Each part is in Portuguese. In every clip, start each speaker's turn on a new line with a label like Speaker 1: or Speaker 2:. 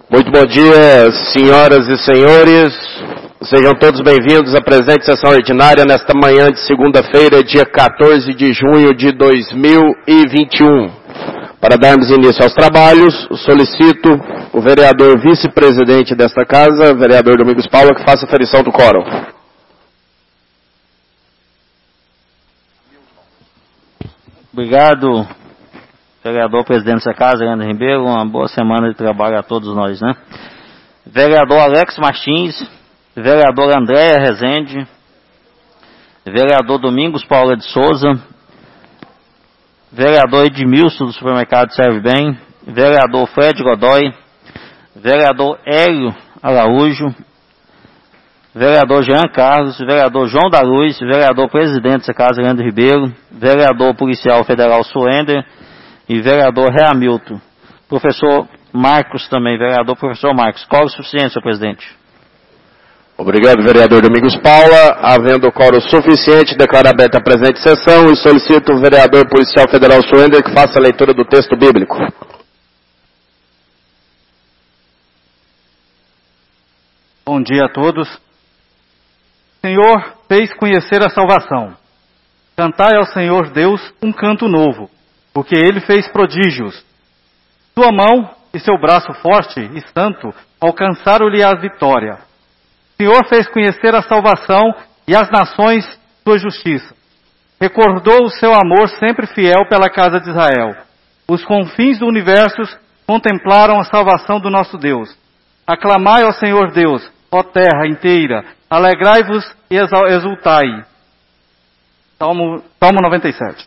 Speaker 1: Muito bom dia, senhoras e senhores. Sejam todos bem-vindos à presente sessão ordinária nesta manhã de segunda-feira, dia 14 de junho de 2021. Para darmos início aos trabalhos, solicito o vereador vice-presidente desta casa, vereador Domingos Paula, que faça a aferição do quórum.
Speaker 2: Obrigado, vereador presidente dessa casa, Leandro Ribeiro. Uma boa semana de trabalho a todos nós, né? Vereador Alex Martins, vereador Andréia Rezende, vereador Domingos Paula de Souza, vereador Edmilson do Supermercado Serve Bem, vereador Fred Godoy, vereador Hélio Araújo, vereador Jean Carlos, vereador João da Luz, vereador presidente dessa casa, Leandro Ribeiro, vereador policial federal Suender e vereador Reamilton. Professor Marcos também, vereador professor Marcos. Quórum suficiente, senhor presidente.
Speaker 1: Obrigado, vereador Domingos Paula. Havendo quórum suficiente, declaro aberta a presente sessão e solicito o vereador policial federal Suender que faça a leitura do texto bíblico.
Speaker 3: Bom dia a todos. O Senhor fez conhecer a salvação. Cantai ao Senhor Deus um canto novo, porque Ele fez prodígios. Sua mão e seu braço forte e santo alcançaram-lhe a vitória. O Senhor fez conhecer a salvação e as nações sua justiça. Recordou o seu amor sempre fiel pela casa de Israel. Os confins do universo contemplaram a salvação do nosso Deus. Aclamai ao Senhor Deus, ó terra inteira, alegrai-vos e exultai. Salmo 97.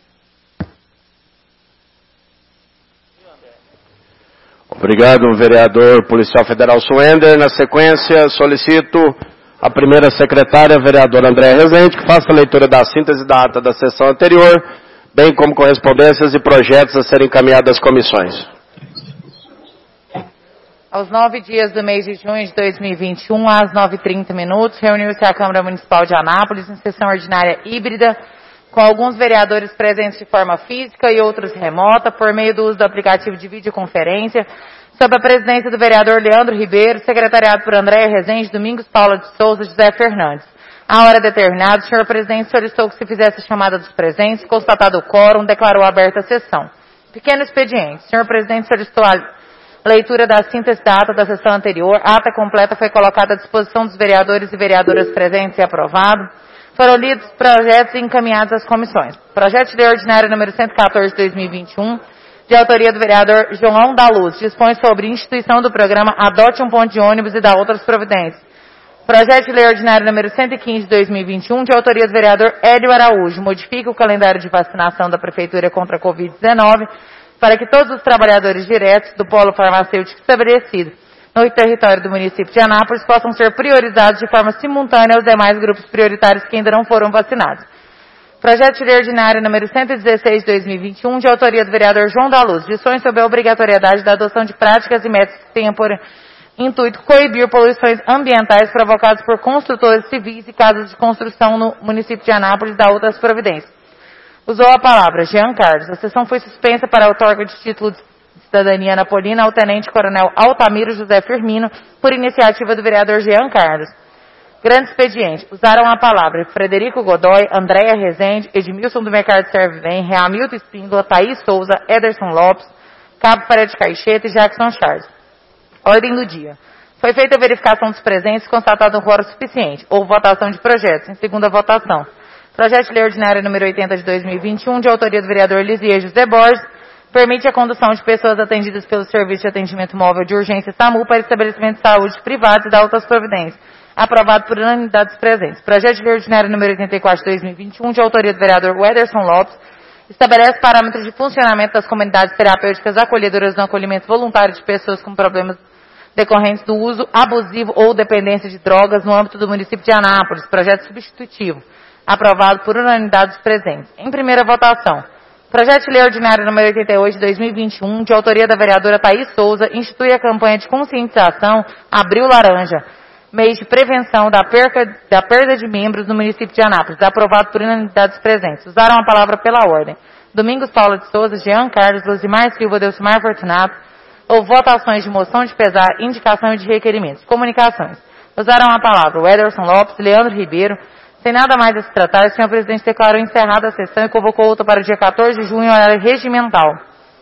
Speaker 1: Obrigado, vereador policial federal Suender. Na sequência, solicito a primeira secretária, vereadora Andréia Rezende, que faça a leitura da síntese da ata da sessão anterior, bem como correspondências e projetos a serem encaminhados às comissões.
Speaker 4: Aos 9 dias do mês de junho de 2021, às 9h30, reuniu-se a Câmara Municipal de Anápolis em sessão ordinária híbrida, com alguns vereadores presentes de forma física e outros remota, por meio do uso do aplicativo de videoconferência, sob a presidência do vereador Leandro Ribeiro, secretariado por Andréia Rezende, Domingos Paula de Souza, José Fernandes. À hora determinada, o senhor presidente solicitou que se fizesse a chamada dos presentes, constatado o quórum, declarou aberta a sessão. Pequeno expediente. O senhor presidente solicitou a leitura da síntese da ata da sessão anterior. A ata completa foi colocada à disposição dos vereadores e vereadoras presentes e aprovado. Foram lidos projetos e encaminhados às comissões. Projeto de lei ordinário número 114 de 2021, de autoria do vereador João da Luz, dispõe sobre instituição do programa Adote um Ponto de Ônibus e da outras providências. Projeto de lei ordinário número 115 de 2021, de autoria do vereador Hélio Araújo, modifica o calendário de vacinação da Prefeitura contra a Covid-19 para que todos os trabalhadores diretos do polo farmacêutico estabelecido no território do município de Anápolis possam ser priorizados de forma simultânea aos demais grupos prioritários que ainda não foram vacinados. Projeto de lei ordinário número 116 de 2021, de autoria do vereador João da Luz, dispõe sobre a obrigatoriedade da adoção de práticas e métodos que tenham por intuito coibir poluições ambientais provocadas por construtores civis e casas de construção no município de Anápolis e da outras providências. Usou a palavra Jean Carlos. A sessão foi suspensa para a outorga de título de cidadania napolina ao tenente-coronel Altamiro José Firmino, por iniciativa do vereador Jean Carlos. Grande expediente. Usaram a palavra Frederico Godoy, Andréia Rezende, Edmilson do Mercado Serve Bem, Reamilton Espíndola, Thaís Souza, Ederson Lopes, Cabo Fred Caixeta e Jackson Charles. Ordem do dia. Foi feita a verificação dos presentes e constatado um quórum suficiente. Houve votação de projetos. Em segunda votação. Projeto de lei ordinário número 80 de 2021, de autoria do vereador Lisier José Borges, permite a condução de pessoas atendidas pelo Serviço de Atendimento Móvel de Urgência SAMU para estabelecimentos de saúde privados e da outras providências. Aprovado por unanimidade dos presentes. Projeto de lei ordinário número 84 de 2021, de autoria do vereador Ederson Lopes, estabelece parâmetros de funcionamento das comunidades terapêuticas acolhedoras no acolhimento voluntário de pessoas com problemas decorrentes do uso abusivo ou dependência de drogas no âmbito do município de Anápolis. Projeto substitutivo. Aprovado por unanimidade dos presentes. Em primeira votação, projeto de lei ordinário número 88 de 2021, de autoria da vereadora Thaís Souza, institui a campanha de conscientização Abril Laranja, mês de prevenção da perda de membros no município de Anápolis. Aprovado por unanimidade dos presentes. Usaram a palavra pela ordem. Domingos Paula de Souza, Jean Carlos, Luzimar Silva, Delcimar Fortunato, Houve votações de moção de pesar, indicação e de requerimentos. Comunicações. Usaram a palavra o Ederson Lopes, Leandro Ribeiro. Sem nada mais a se tratar, o senhor presidente declarou encerrada a sessão e convocou outra para o dia 14 de junho, horário regimental.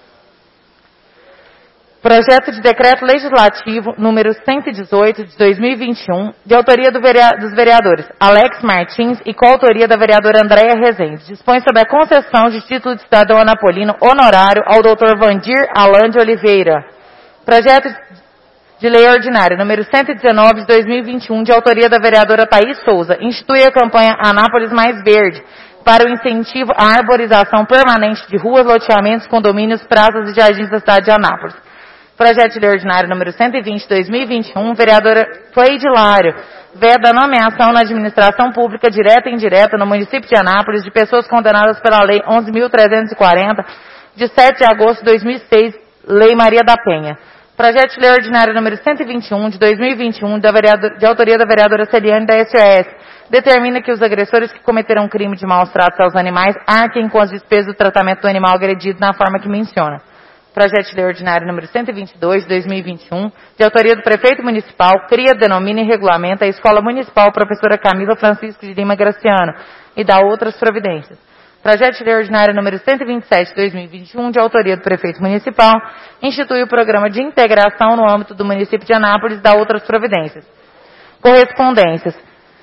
Speaker 4: Projeto de decreto legislativo número 118 de 2021, de autoria dos vereadores Alex Martins e coautoria da vereadora Andréia Rezende. Dispõe sobre a concessão de título de cidadão anapolino honorário ao Dr. Vandir Alan de Oliveira. Projeto de lei ordinária número 119 de 2021, de autoria da vereadora Thaís Souza. Institui a campanha Anápolis Mais Verde para o incentivo à arborização permanente de ruas, loteamentos, condomínios, praças e jardins da cidade de Anápolis. Projeto de lei ordinário número 120 de 2021, vereadora Cleide Lário, veda a nomeação na administração pública direta e indireta no município de Anápolis de pessoas condenadas pela Lei 11.340, de 7 de agosto de 2006, Lei Maria da Penha. Projeto de lei ordinário número 121 de 2021, de autoria da vereadora Celiane da SOS, determina que os agressores que cometeram crime de maus tratos aos animais arquem com as despesas do tratamento do animal agredido na forma que menciona. Projeto de lei ordinário número 122 de 2021, de autoria do prefeito municipal, cria, denomina e regulamenta a Escola Municipal Professora Camila Francisco de Lima Graciano e dá outras providências. Projeto de lei ordinário número 127 de 2021, de autoria do prefeito municipal, institui o programa de integração no âmbito do município de Anápolis e dá outras providências. Correspondências.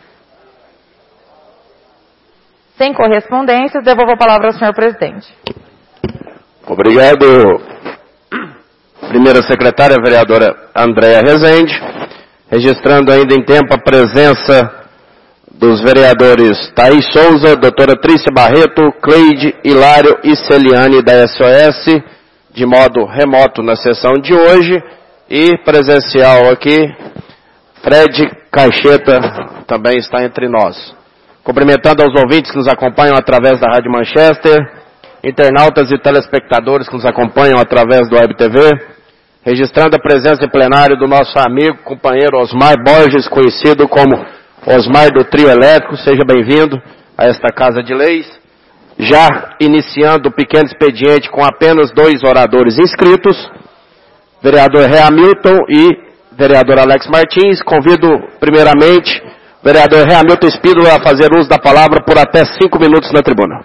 Speaker 4: Sem correspondências, devolvo a palavra ao senhor presidente.
Speaker 1: Obrigado. Primeira secretária, a vereadora Andréia Rezende, registrando ainda em tempo a presença dos vereadores Thaís Souza, doutora Trícia Barreto, Cleide, Hilário e Celiane da SOS, de modo remoto na sessão de hoje, e presencial aqui, Fred Caixeta também está entre nós. Cumprimentando aos ouvintes que nos acompanham através da Rádio Manchester, internautas e telespectadores que nos acompanham através do Web TV, registrando a presença em plenário do nosso amigo, companheiro Osmar Borges, conhecido como Osmar do Trio Elétrico. Seja bem-vindo a esta Casa de Leis. Já iniciando o pequeno expediente com apenas 2 oradores inscritos, vereador Ré Hamilton e vereador Alex Martins. Convido primeiramente o vereador Ré Hamilton Espídola a fazer uso da palavra por até 5 minutos na tribuna.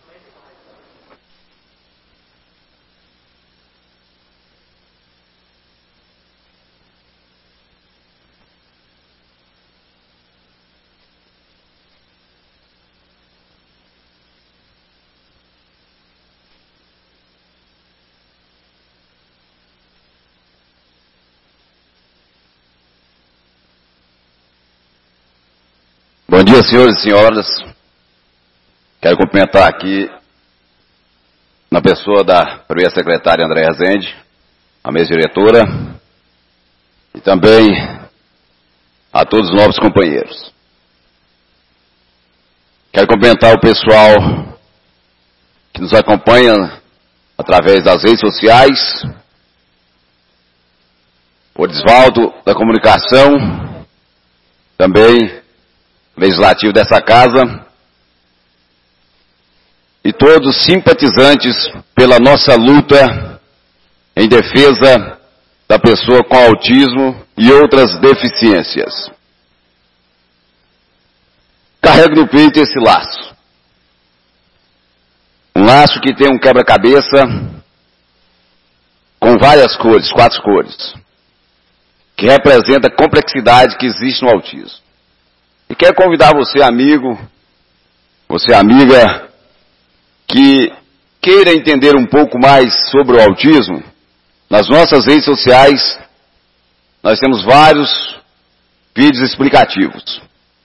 Speaker 5: Bom dia, senhores e senhoras. Quero cumprimentar aqui, na pessoa da primeira secretária Andréia Rezende, a mesa diretora, e também a todos os novos companheiros. Quero cumprimentar o pessoal que nos acompanha através das redes sociais, o Edisvaldo da Comunicação, também legislativo dessa casa, e todos simpatizantes pela nossa luta em defesa da pessoa com autismo e outras deficiências. Carrego no peito esse laço. Um laço que tem um quebra-cabeça com várias cores, 4 cores, que representa a complexidade que existe no autismo. E quero convidar você, amigo, você, amiga, que queira entender um pouco mais sobre o autismo. Nas nossas redes sociais, nós temos vários vídeos explicativos.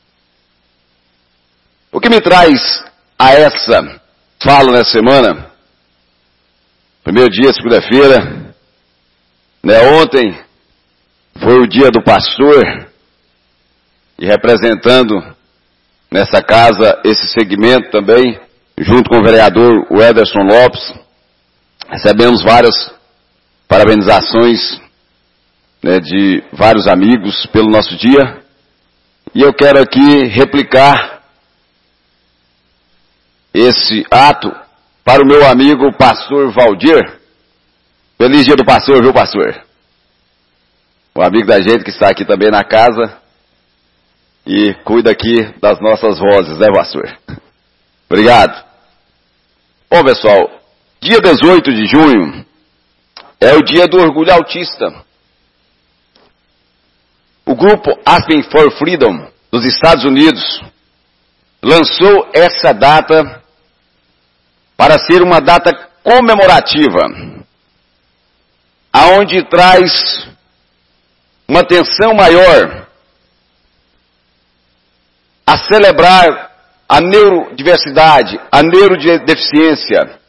Speaker 5: O que me traz a essa fala nessa semana, primeiro dia, segunda-feira, né, ontem foi o dia do pastor, e representando nessa casa esse segmento também, junto com o vereador Ederson Lopes, recebemos várias parabenizações, né, de vários amigos pelo nosso dia, e eu quero aqui replicar esse ato para o meu amigo pastor Valdir, Feliz dia do pastor, viu, pastor? Um amigo da gente que está aqui também na casa e cuida aqui das nossas vozes, né, pastor? Obrigado. Bom, pessoal, dia 18 de junho é o dia do orgulho autista. O grupo Aspen for Freedom dos Estados Unidos lançou essa data para ser uma data comemorativa, aonde traz uma atenção maior a celebrar a neurodiversidade, a neurodeficiência.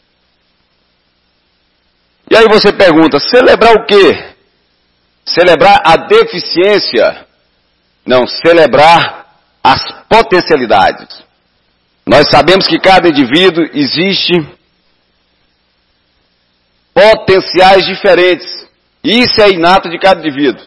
Speaker 5: E aí você pergunta, celebrar o quê? Celebrar a deficiência? Não, celebrar as potencialidades. Nós sabemos que cada indivíduo existe potenciais diferentes. E isso é inato de cada indivíduo.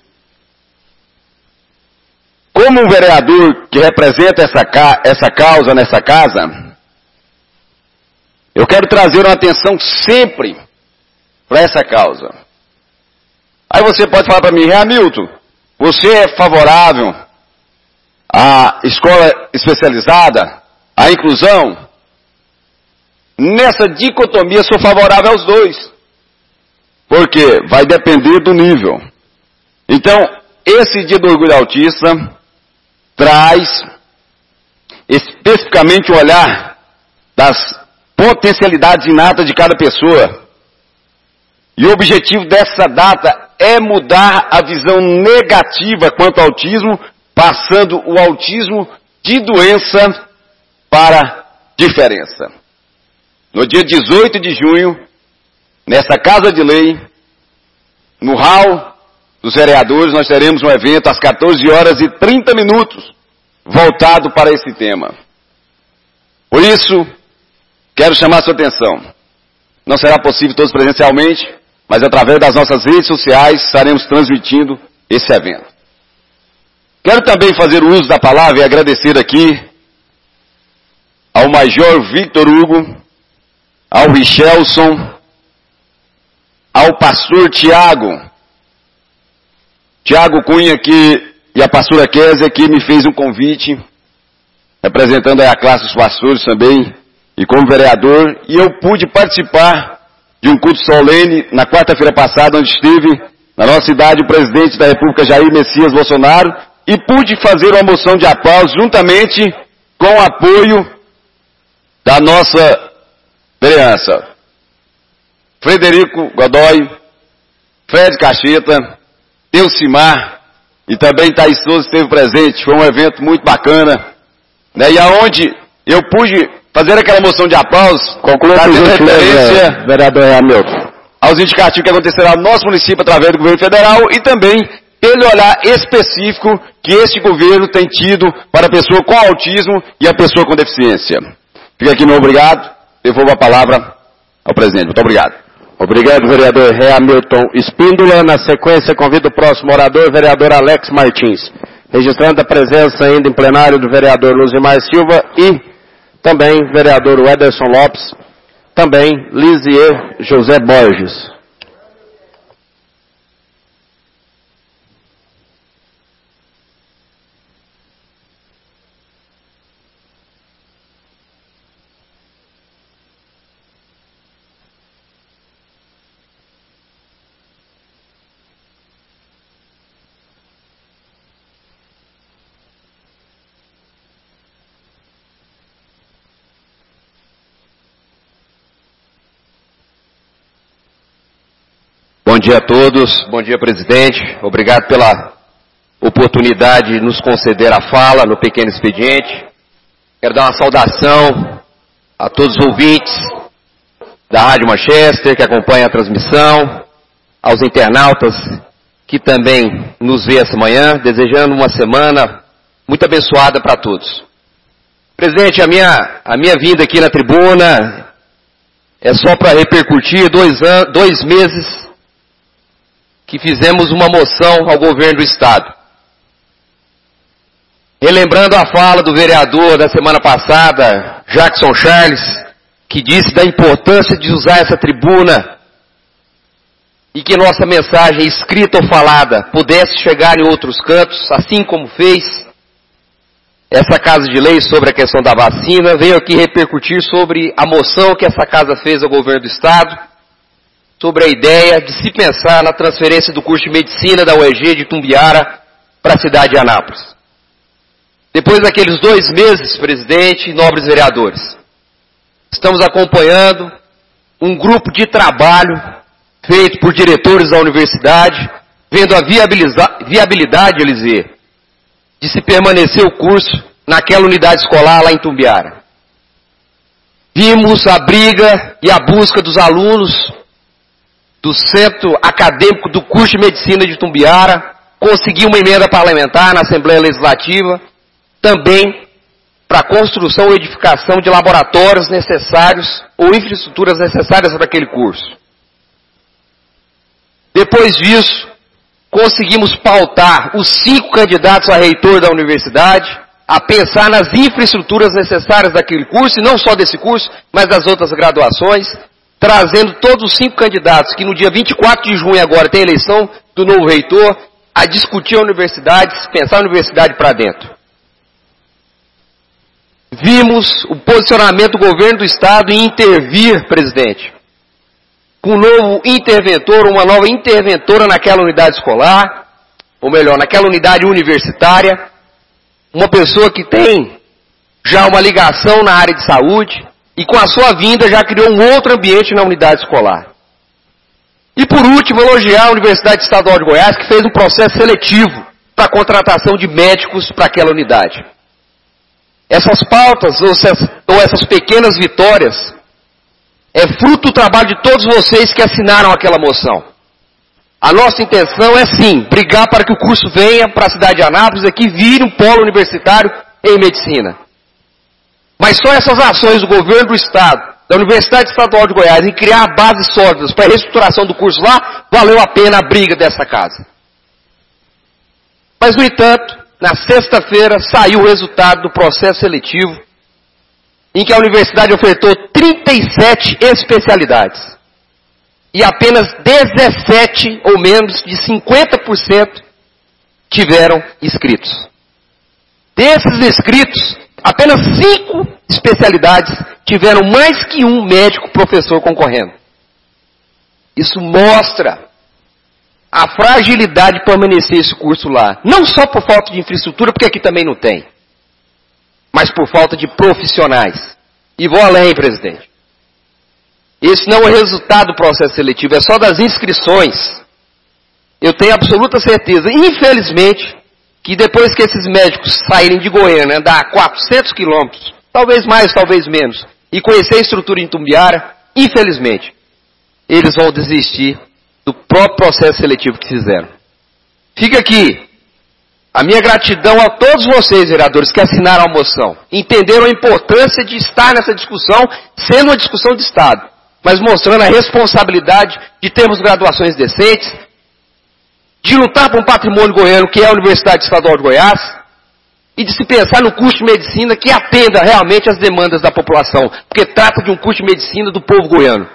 Speaker 5: Como um vereador que representa essa causa nessa casa, eu quero trazer uma atenção sempre para essa causa. Aí você pode falar para mim, Hamilton, você é favorável à escola especializada, à inclusão? Nessa dicotomia sou favorável aos dois. Porque vai depender do nível. Então, esse dia do orgulho autista traz especificamente o olhar das potencialidades inatas de cada pessoa. E o objetivo dessa data é mudar a visão negativa quanto ao autismo, passando o autismo de doença para diferença. No dia 18 de junho, nessa Casa de Lei, no hall dos vereadores, nós teremos um evento às 14h30, voltado para esse tema. Por isso, quero chamar a sua atenção. Não será possível todos presencialmente, mas através das nossas redes sociais estaremos transmitindo esse evento. Quero também fazer o uso da palavra e agradecer aqui ao Major Victor Hugo, ao Richelson, ao pastor Tiago Cunha aqui, e a pastora Kézia que me fez um convite, representando aí a classe dos pastores também, e como vereador, e eu pude participar de um culto solene na quarta-feira passada, onde esteve na nossa cidade o presidente da República, Jair Messias Bolsonaro, e pude fazer uma moção de aplauso juntamente com o apoio da nossa vereança. Frederico Godoy, Fred Cacheta, Delcimar e também Thaís Souza esteve presente. Foi um evento muito bacana, né? E aonde eu pude fazer aquela moção de aplausos, fazendo referência,
Speaker 1: vereador Hamilton,
Speaker 5: aos indicativos que acontecerá no nosso município através do governo federal e também pelo olhar específico que este governo tem tido para a pessoa com autismo e a pessoa com deficiência. Fica aqui meu obrigado, devolvo a palavra ao presidente. Muito obrigado.
Speaker 1: Obrigado, vereador Hamilton Espíndola. Na sequência, convido o próximo orador, vereador Alex Martins. Registrando a presença ainda em plenário do vereador Luzimar Silva e também vereador Ederson Lopes, também Lisier José Borges.
Speaker 6: Bom dia a todos, bom dia presidente, obrigado pela oportunidade de nos conceder a fala no pequeno expediente. Quero dar uma saudação a todos os ouvintes da Rádio Manchester que acompanham a transmissão, aos internautas que também nos vê essa manhã, desejando uma semana muito abençoada para todos. Presidente, a minha vinda aqui na tribuna é só para repercutir 2 meses que fizemos uma moção ao governo do Estado. Relembrando a fala do vereador da semana passada, Jackson Charles, que disse da importância de usar essa tribuna e que nossa mensagem escrita ou falada pudesse chegar em outros cantos, assim como fez essa Casa de Lei sobre a questão da vacina. Venho aqui repercutir sobre a moção que essa Casa fez ao governo do Estado, sobre a ideia de se pensar na transferência do curso de Medicina da UEG de Itumbiara para a cidade de Anápolis. Depois daqueles 2 meses, presidente e nobres vereadores, estamos acompanhando um grupo de trabalho feito por diretores da universidade, vendo a viabilidade, Elisê, de se permanecer o curso naquela unidade escolar lá em Itumbiara. Vimos a briga e a busca dos alunos do Centro Acadêmico do curso de Medicina de Itumbiara, conseguir uma emenda parlamentar na Assembleia Legislativa, também para a construção ou edificação de laboratórios necessários ou infraestruturas necessárias para aquele curso. Depois disso, conseguimos pautar os 5 candidatos a reitor da universidade a pensar nas infraestruturas necessárias daquele curso, e não só desse curso, mas das outras graduações, trazendo todos os 5 candidatos, que no dia 24 de junho agora tem a eleição do novo reitor, a discutir a universidade, pensar a universidade para dentro. Vimos o posicionamento do governo do Estado em intervir, presidente, com um novo interventor, uma nova interventora naquela unidade escolar, ou melhor, naquela unidade universitária, uma pessoa que tem já uma ligação na área de saúde, e com a sua vinda já criou um outro ambiente na unidade escolar. E por último, elogiar a Universidade Estadual de Goiás, que fez um processo seletivo para a contratação de médicos para aquela unidade. Essas pautas, ou essas pequenas vitórias, é fruto do trabalho de todos vocês que assinaram aquela moção. A nossa intenção é sim, brigar para que o curso venha para a cidade de Anápolis e que vire um polo universitário em medicina. Mas só essas ações do governo do Estado, da Universidade Estadual de Goiás, em criar bases sólidas para a reestruturação do curso lá, valeu a pena a briga dessa casa. Mas, no entanto, na sexta-feira saiu o resultado do processo seletivo, em que a universidade ofertou 37 especialidades. E apenas 17, ou menos de 50%, tiveram inscritos. Desses inscritos, apenas 5 especialidades tiveram mais que um médico professor concorrendo. Isso mostra a fragilidade de permanecer esse curso lá. Não só por falta de infraestrutura, porque aqui também não tem, mas por falta de profissionais. E vou além, presidente. Esse não é o resultado do processo seletivo, é só das inscrições. Eu tenho absoluta certeza, infelizmente, que depois que esses médicos saírem de Goiânia, andar 400 quilômetros, talvez mais, talvez menos, e conhecer a estrutura em Itumbiara, infelizmente, eles vão desistir do próprio processo seletivo que fizeram. Fica aqui a minha gratidão a todos vocês, vereadores, que assinaram a moção. Entenderam a importância de estar nessa discussão, sendo uma discussão de Estado, mas mostrando a responsabilidade de termos graduações decentes, de lutar por um patrimônio goiano, que é a Universidade Estadual de Goiás, e de se pensar no curso de medicina que atenda realmente às demandas da população, porque trata de um curso de medicina do povo goiano.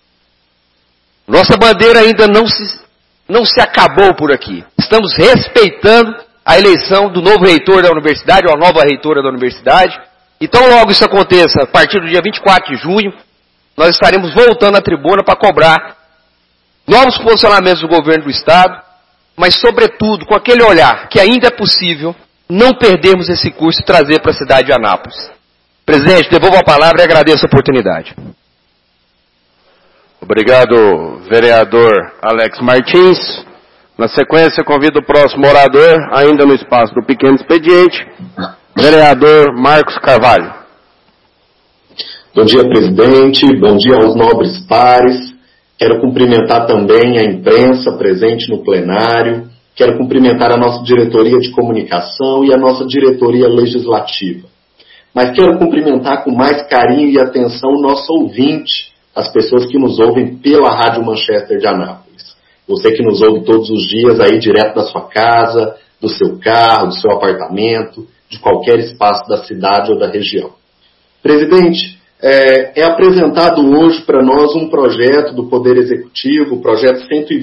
Speaker 6: Nossa bandeira ainda não se acabou por aqui. Estamos respeitando a eleição do novo reitor da universidade, ou a nova reitora da universidade. Então, logo isso aconteça, a partir do dia 24 de junho, nós estaremos voltando à tribuna para cobrar novos posicionamentos do governo do Estado, mas, sobretudo, com aquele olhar que ainda é possível não perdermos esse curso e trazer para a cidade de Anápolis. Presidente, devolvo a palavra e agradeço a oportunidade.
Speaker 1: Obrigado, vereador Alex Martins. Na sequência, convido o próximo orador, ainda no espaço do pequeno expediente, vereador Marcos Carvalho.
Speaker 7: Bom dia, presidente. Bom dia aos nobres pares. Quero cumprimentar também a imprensa presente no plenário. Quero cumprimentar a nossa diretoria de comunicação e a nossa diretoria legislativa. Mas quero cumprimentar com mais carinho e atenção o nosso ouvinte, as pessoas que nos ouvem pela Rádio Manchester de Anápolis. Você que nos ouve todos os dias aí direto da sua casa, do seu carro, do seu apartamento, de qualquer espaço da cidade ou da região. Presidente, é apresentado hoje para nós um projeto do Poder Executivo, o projeto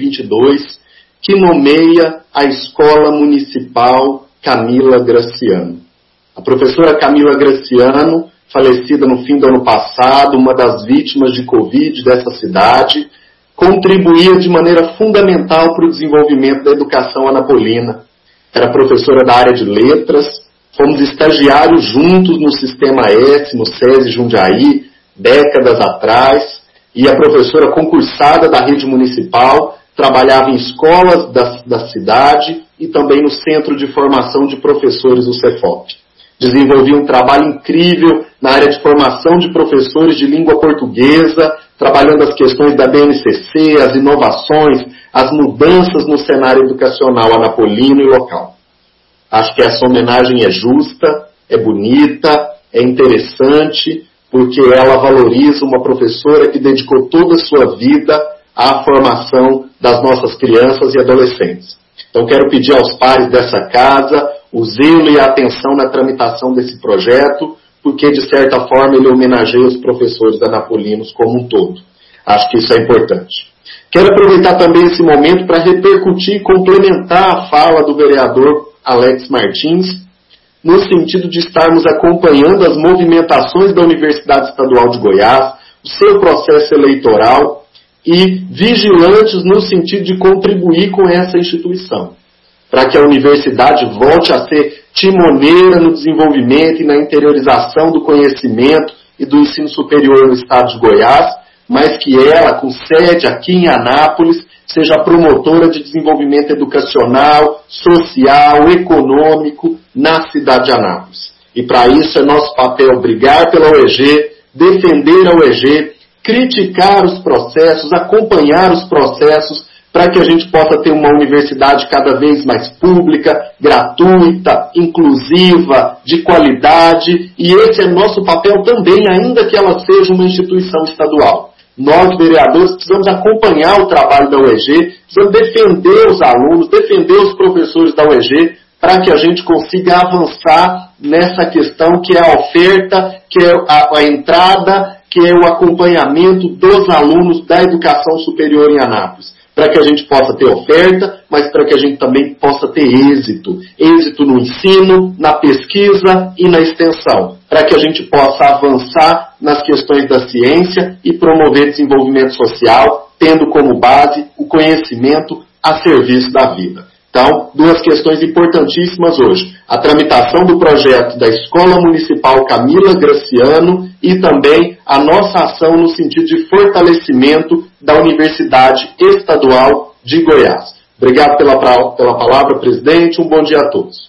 Speaker 7: 122, que nomeia a Escola Municipal Camila Graciano. A professora Camila Graciano, falecida no fim do ano passado, uma das vítimas de Covid dessa cidade, contribuía de maneira fundamental para o desenvolvimento da educação anapolina. Era professora da área de letras, fomos estagiários juntos no Sistema S, no SESI Jundiaí, décadas atrás, e a professora concursada da rede municipal, trabalhava em escolas da cidade e também no Centro de Formação de Professores do Cefop. Desenvolvia um trabalho incrível na área de formação de professores de língua portuguesa, trabalhando as questões da BNCC, as inovações, as mudanças no cenário educacional anapolino e local. Acho que essa homenagem é justa, é bonita, é interessante, porque ela valoriza uma professora que dedicou toda a sua vida à formação das nossas crianças e adolescentes. Então quero pedir aos pares dessa casa o zelo e a atenção na tramitação desse projeto, porque de certa forma ele homenageia os professores anapolinos como um todo. Acho que isso é importante. Quero aproveitar também esse momento para repercutir e complementar a fala do vereador Alex Martins, no sentido de estarmos acompanhando as movimentações da Universidade Estadual de Goiás, o seu processo eleitoral e vigilantes no sentido de contribuir com essa instituição, para que a universidade volte a ser timoneira no desenvolvimento e na interiorização do conhecimento e do ensino superior no estado de Goiás, mas que ela, com sede aqui em Anápolis, seja promotora de desenvolvimento educacional, social, econômico na cidade de Anápolis. E para isso é nosso papel brigar pela UEG, defender a UEG, criticar os processos, acompanhar os processos, para que a gente possa ter uma universidade cada vez mais pública, gratuita, inclusiva, de qualidade, e esse é nosso papel também, ainda que ela seja uma instituição estadual. Nós, vereadores, precisamos acompanhar o trabalho da UEG, precisamos defender os alunos, defender os professores da UEG, para que a gente consiga avançar nessa questão que é a oferta, que é a entrada, que é o acompanhamento dos alunos da educação superior em Anápolis. Para que a gente possa ter oferta, mas para que a gente também possa ter êxito. Êxito no ensino, na pesquisa e na extensão. Para que a gente possa avançar nas questões da ciência e promover desenvolvimento social, tendo como base o conhecimento a serviço da vida. Então, duas questões importantíssimas hoje. A tramitação do projeto da Escola Municipal Camila Graciano e também a nossa ação no sentido de fortalecimento da Universidade Estadual de Goiás. Obrigado pela palavra, presidente. Um bom dia a todos.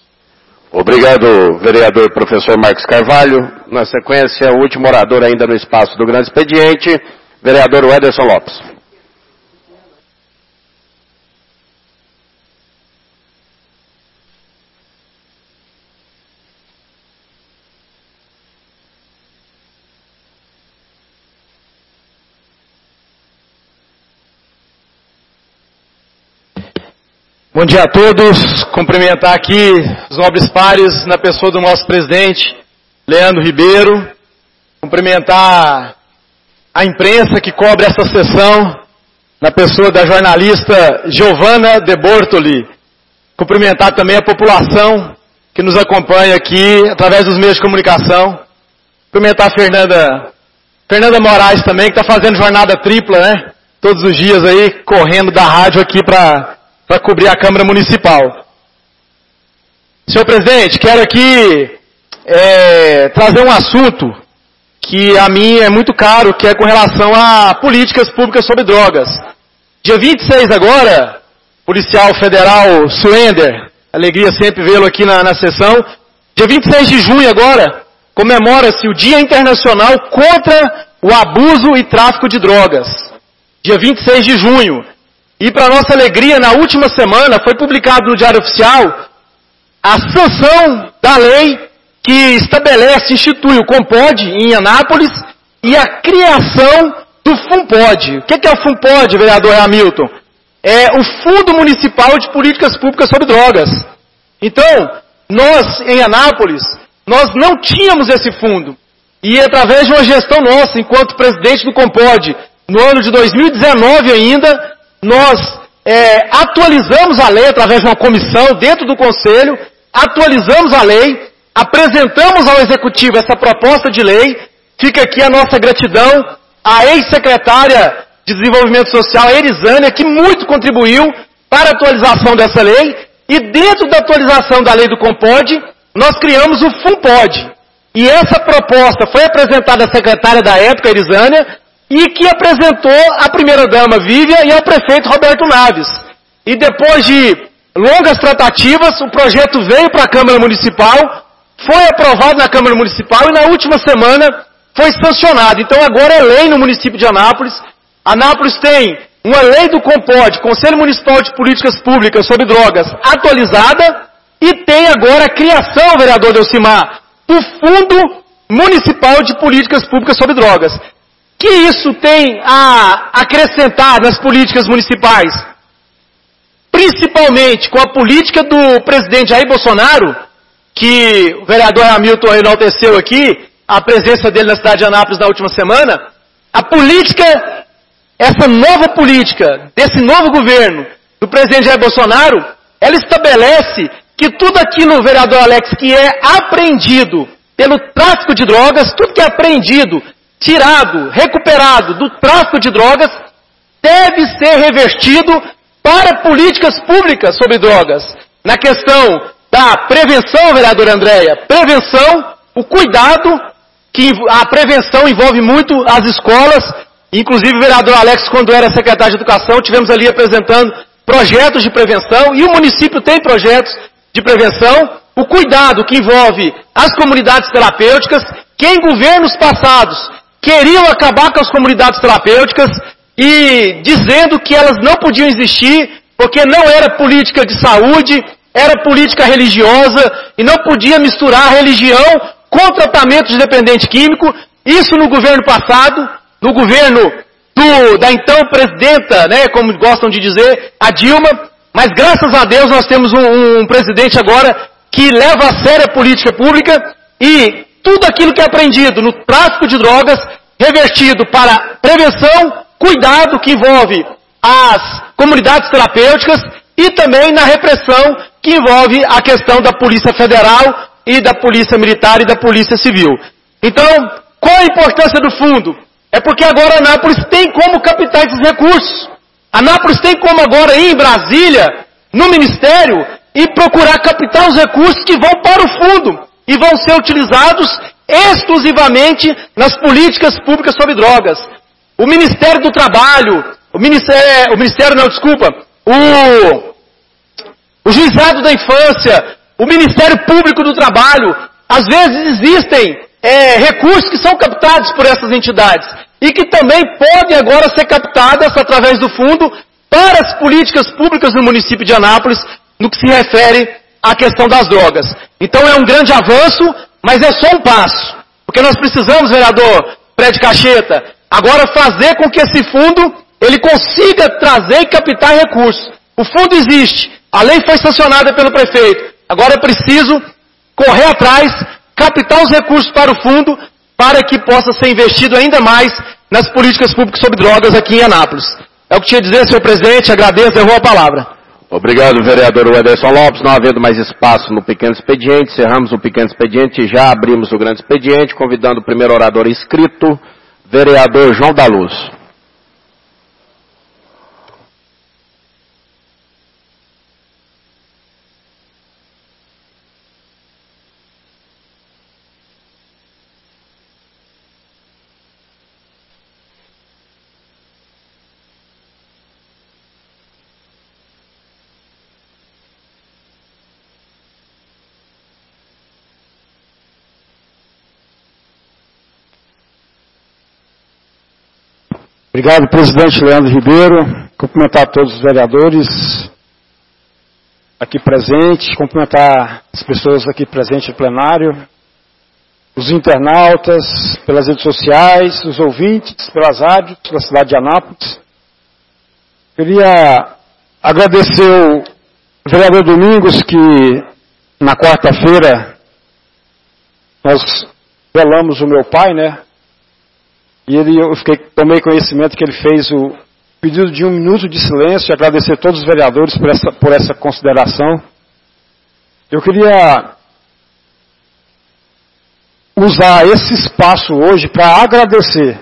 Speaker 1: Obrigado, vereador professor Marcos Carvalho. Na sequência, o último orador ainda no espaço do grande expediente, vereador Ederson Lopes.
Speaker 8: Bom dia a todos, cumprimentar aqui os nobres pares na pessoa do nosso presidente, Leandro Ribeiro, cumprimentar a imprensa que cobre essa sessão, na pessoa da jornalista Giovana De Bortoli, cumprimentar também a população que nos acompanha aqui através dos meios de comunicação, cumprimentar a Fernanda Moraes também, que está fazendo jornada tripla, né? Todos os dias aí, correndo da rádio aqui para cobrir a Câmara Municipal. Senhor presidente, quero aqui trazer um assunto que a mim é muito caro, que é com relação a políticas públicas sobre drogas. Dia 26 agora, policial federal Suender, alegria sempre vê-lo aqui na sessão. Dia 26 de junho agora, comemora-se o Dia Internacional contra o Abuso e Tráfico de Drogas. Dia 26 de junho. E para nossa alegria, na última semana, foi publicado no Diário Oficial a sanção da lei que estabelece, institui o Compod em Anápolis e a criação do FUNPOD. O que é o FUNPOD, vereador Hamilton? É o Fundo Municipal de Políticas Públicas sobre Drogas. Então, nós, em Anápolis, nós não tínhamos esse fundo. e através de uma gestão nossa, enquanto presidente do Compod, no ano de 2019 ainda, nós atualizamos a lei através de uma comissão dentro do Conselho, atualizamos a lei, apresentamos ao Executivo essa proposta de lei. Fica aqui a nossa gratidão à ex-secretária de Desenvolvimento Social, Elisânia, que muito contribuiu para a atualização dessa lei. E dentro da atualização da lei do Compod, nós criamos o FUNPOD. E essa proposta foi apresentada à secretária da época, Elisânia, e que apresentou à primeira-dama Vivian e ao prefeito Roberto Naves. E depois de longas tratativas, o projeto veio para a Câmara Municipal, foi aprovado na Câmara Municipal e na última semana foi sancionado. Então agora é lei no município de Anápolis. Anápolis tem uma lei do Compod, Conselho Municipal de Políticas Públicas sobre Drogas, atualizada, e tem agora a criação, vereador Delcimar, do Fundo Municipal de Políticas Públicas sobre Drogas. Que isso tem a acrescentar nas políticas municipais? Principalmente com a política do presidente Jair Bolsonaro, que o vereador Hamilton enalteceu aqui, a presença dele na cidade de Anápolis na última semana, a política, essa nova política, desse novo governo, do presidente Jair Bolsonaro, ela estabelece que tudo aquilo, vereador Alex, que é apreendido pelo tráfico de drogas, tudo que é apreendido, tirado, recuperado do tráfico de drogas, deve ser revertido para políticas públicas sobre drogas. Na questão da prevenção, vereadora Andréia, prevenção, o cuidado, que a prevenção envolve muito as escolas, inclusive o vereador Alex, quando era secretário de Educação, tivemos ali apresentando projetos de prevenção, e o município tem projetos de prevenção, o cuidado que envolve as comunidades terapêuticas, que em governos passados queriam acabar com as comunidades terapêuticas e dizendo que elas não podiam existir, porque não era política de saúde, era política religiosa, e não podia misturar religião com tratamento de dependente químico. Isso no governo passado, no governo da então presidenta, né, como gostam de dizer, a Dilma. Mas graças a Deus nós temos um presidente agora que leva a sério a política pública, e tudo aquilo que é aprendido no tráfico de drogas, revertido para prevenção, cuidado, que envolve as comunidades terapêuticas, e também na repressão, que envolve a questão da Polícia Federal e da Polícia Militar e da Polícia Civil. Então, qual a importância do fundo? É porque agora Anápolis tem como captar esses recursos. Anápolis tem como agora ir em Brasília, no Ministério, e procurar captar os recursos que vão para o fundo e vão ser utilizados exclusivamente nas políticas públicas sobre drogas. O Ministério do Trabalho, o Juizado da Infância, o Ministério Público do Trabalho, às vezes existem recursos que são captados por essas entidades e que também podem agora ser captadas através do fundo para as políticas públicas no município de Anápolis, no que se refere à questão das drogas. Então é um grande avanço, mas é só um passo. Porque nós precisamos, vereador Fred Cacheta, agora fazer com que esse fundo ele consiga trazer e captar recursos. O fundo existe, a lei foi sancionada pelo prefeito. Agora é preciso correr atrás, captar os recursos para o fundo, para que possa ser investido ainda mais nas políticas públicas sobre drogas aqui em Anápolis. É o que tinha a dizer, senhor presidente, agradeço, eu a palavra.
Speaker 1: Obrigado, vereador Ederson Lopes. Não havendo mais espaço no pequeno expediente, encerramos o pequeno expediente e já abrimos o grande expediente, convidando o primeiro orador inscrito, vereador João da Luz.
Speaker 9: Obrigado, presidente Leandro Ribeiro. Cumprimentar todos os vereadores aqui presentes, cumprimentar as pessoas aqui presentes no plenário, os internautas, pelas redes sociais, os ouvintes, pelas rádios da cidade de Anápolis. Queria agradecer o vereador Domingos, que na quarta-feira nós velamos o meu pai, né? E tomei conhecimento que ele fez o pedido de 1 minuto de silêncio e agradecer a todos os vereadores por essa consideração. Eu queria usar esse espaço hoje para agradecer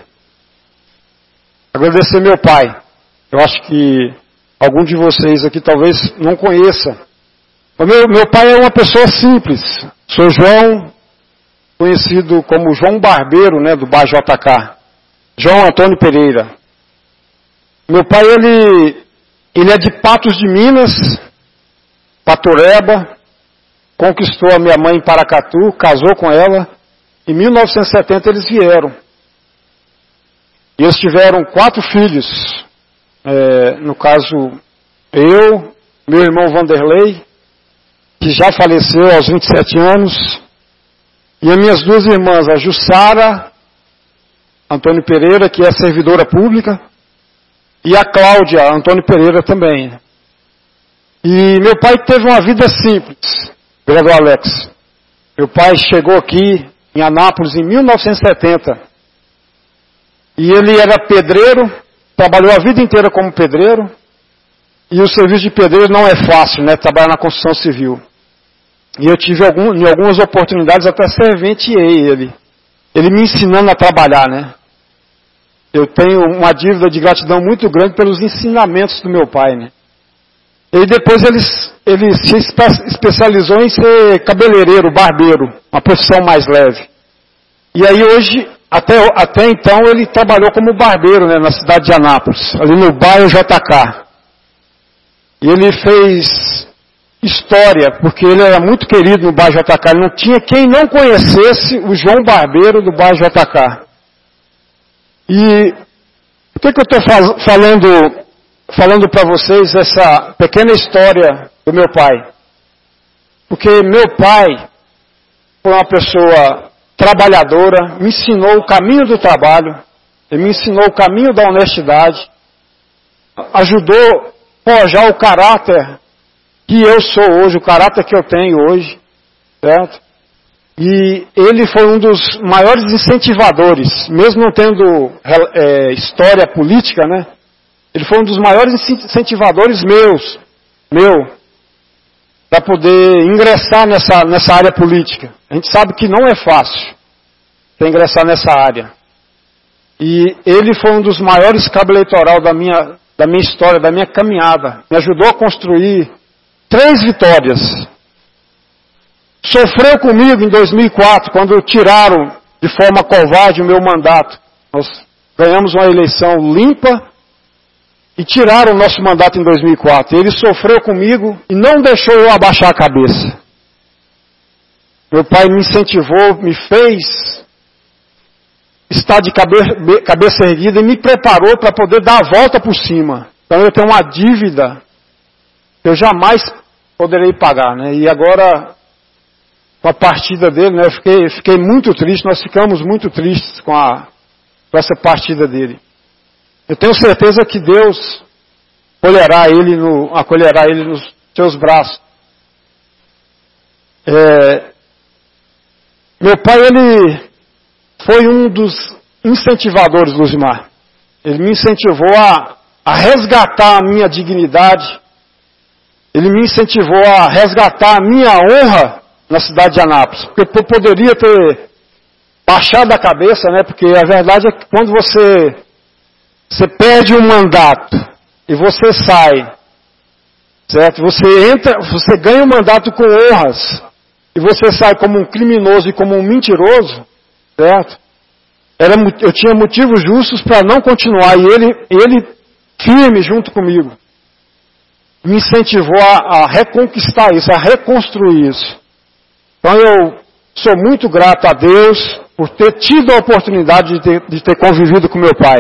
Speaker 9: meu pai. Eu acho que algum de vocês aqui talvez não conheça. Meu pai é uma pessoa simples. Sou João, conhecido como João Barbeiro, né, do bairro JK. João Antônio Pereira. Meu pai, ele é de Patos de Minas, Patoreba, conquistou a minha mãe em Paracatu, casou com ela. Em 1970 eles vieram. E eles tiveram 4 filhos. No caso, eu, meu irmão Vanderlei, que já faleceu aos 27 anos, e as minhas 2 irmãs, a Jussara Antônio Pereira, que é servidora pública, e a Cláudia Antônio Pereira também. E meu pai teve uma vida simples, vereador Alex. Meu pai chegou aqui em Anápolis em 1970. E ele era pedreiro, trabalhou a vida inteira como pedreiro. E o serviço de pedreiro não é fácil, né? Trabalhar na construção civil. E eu tive em algumas oportunidades até serventeei ele. Ele me ensinando a trabalhar, né? Eu tenho uma dívida de gratidão muito grande pelos ensinamentos do meu pai, né? E depois ele se especializou em ser cabeleireiro, barbeiro, uma profissão mais leve. E aí hoje, até então, ele trabalhou como barbeiro, né, na cidade de Anápolis, ali no bairro JK. E ele fez história, porque ele era muito querido no bairro JK. Não tinha quem não conhecesse o João Barbeiro do bairro JK. E por que eu estou falando para vocês essa pequena história do meu pai? Porque meu pai foi uma pessoa trabalhadora, me ensinou o caminho do trabalho, ele me ensinou o caminho da honestidade, ajudou a forjar o caráter que eu sou hoje, o caráter que eu tenho hoje, certo? E ele foi um dos maiores incentivadores, mesmo não tendo história política, né? Ele foi um dos maiores incentivadores meu, para poder ingressar nessa área política. A gente sabe que não é fácil para ingressar nessa área. E ele foi um dos maiores cabo eleitoral da minha história, da minha caminhada. Me ajudou a construir 3 vitórias. Sofreu comigo em 2004, quando tiraram de forma covarde o meu mandato. Nós ganhamos uma eleição limpa e tiraram o nosso mandato em 2004. Ele sofreu comigo e não deixou eu abaixar a cabeça. Meu pai me incentivou, me fez estar de cabeça erguida e me preparou para poder dar a volta por cima. Então eu tenho uma dívida que eu jamais poderei pagar, né? E agora, com a partida dele, né, eu fiquei muito triste, nós ficamos muito tristes com essa partida dele. Eu tenho certeza que Deus acolherá ele nos seus braços. Meu pai, ele foi um dos incentivadores, Luzimar. Ele me incentivou a resgatar a minha dignidade. Ele me incentivou a resgatar a minha honra na cidade de Anápolis. Porque eu poderia ter baixado a cabeça, né? Porque a verdade é que quando você perde um mandato e você sai, certo? Você ganha um mandato com honras e você sai como um criminoso e como um mentiroso, certo? Eu tinha motivos justos para não continuar e ele firme junto comigo me incentivou a reconquistar isso, a reconstruir isso. Então eu sou muito grato a Deus por ter tido a oportunidade de ter convivido com meu pai.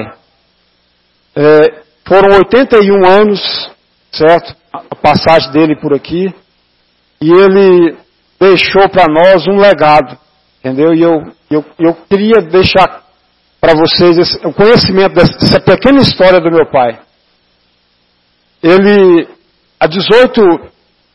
Speaker 9: Foram 81 anos, certo? A passagem dele por aqui. E ele deixou para nós um legado, entendeu? E eu queria deixar para vocês o conhecimento dessa pequena história do meu pai. Ele, há 18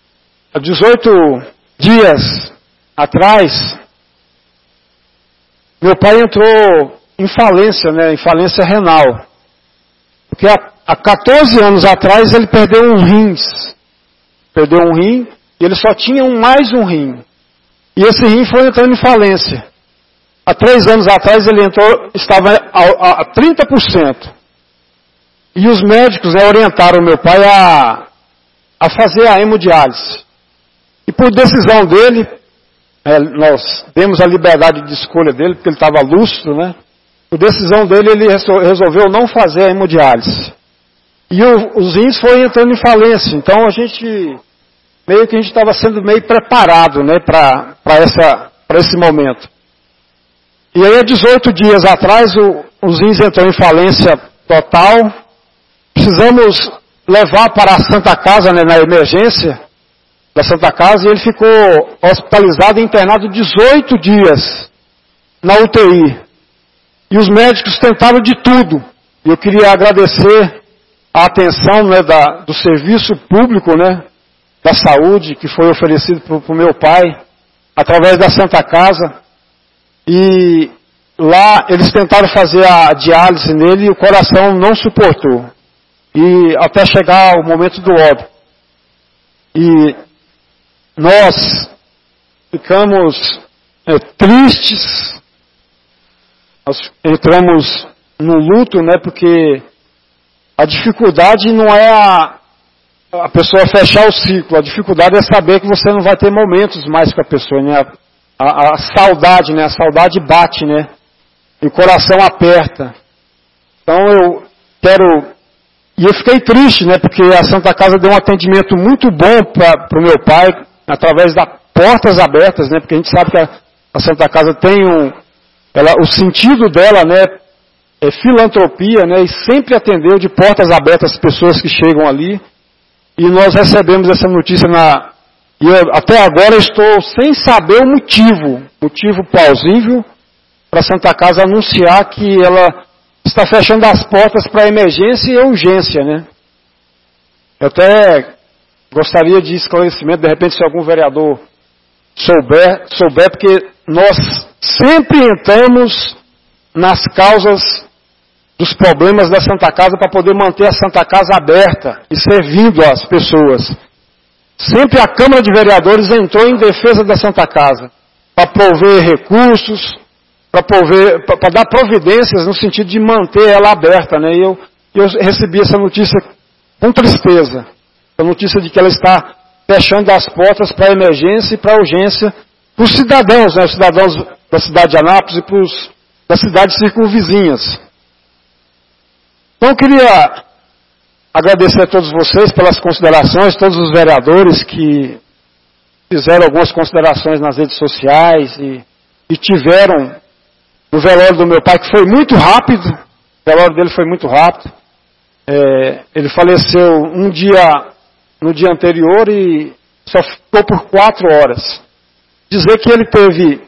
Speaker 9: dias atrás, meu pai entrou em falência, né, em falência renal. Porque há 14 anos atrás ele perdeu um rim. Perdeu um rim e ele só tinha mais um rim. E esse rim foi entrando em falência. Há 3 anos atrás ele estava a 30%. E os médicos, né, orientaram meu pai a fazer a hemodiálise. E por decisão dele, nós demos a liberdade de escolha dele, porque ele estava lúcido, né? Por decisão dele, ele resolveu não fazer a hemodiálise. E os rins foram entrando em falência. Então a gente estava sendo meio preparado, né, para esse momento. E aí, há 18 dias atrás, os rins entrou em falência total. Precisamos levar para a Santa Casa, né, na emergência da Santa Casa, e ele ficou hospitalizado e internado 18 dias na UTI. E os médicos tentaram de tudo. Eu queria agradecer a atenção, né, do serviço público, né, da saúde, que foi oferecido para o meu pai, através da Santa Casa. E lá eles tentaram fazer a diálise nele e o coração não suportou. E até chegar o momento do óbito. E nós ficamos tristes, nós entramos no luto, né, porque a dificuldade não é a pessoa fechar o ciclo, a dificuldade é saber que você não vai ter momentos mais com a pessoa, né, a saudade, né, a saudade bate, né, e o coração aperta. Então eu fiquei triste, né, porque a Santa Casa deu um atendimento muito bom para o meu pai, através das portas abertas, né, porque a gente sabe que a Santa Casa tem o sentido dela, né, é filantropia, né, e sempre atendeu de portas abertas as pessoas que chegam ali. E nós recebemos essa notícia e eu, até agora estou sem saber o motivo plausível para a Santa Casa anunciar que ela está fechando as portas para emergência e urgência, né. Eu até gostaria de esclarecimento, de repente, se algum vereador souber, porque nós sempre entramos nas causas dos problemas da Santa Casa para poder manter a Santa Casa aberta e servindo às pessoas. Sempre a Câmara de Vereadores entrou em defesa da Santa Casa, para prover recursos, para dar providências no sentido de manter ela aberta, né? E eu recebi essa notícia com tristeza, a notícia de que ela está fechando as portas para a emergência e para a urgência para os cidadãos, né? Os cidadãos da cidade de Anápolis e das cidades circunvizinhas. Então eu queria agradecer a todos vocês pelas considerações, todos os vereadores que fizeram algumas considerações nas redes sociais e tiveram no velório do meu pai, que foi muito rápido, o velório dele foi muito rápido. Ele faleceu no dia anterior e só ficou por 4 horas. Dizer que ele teve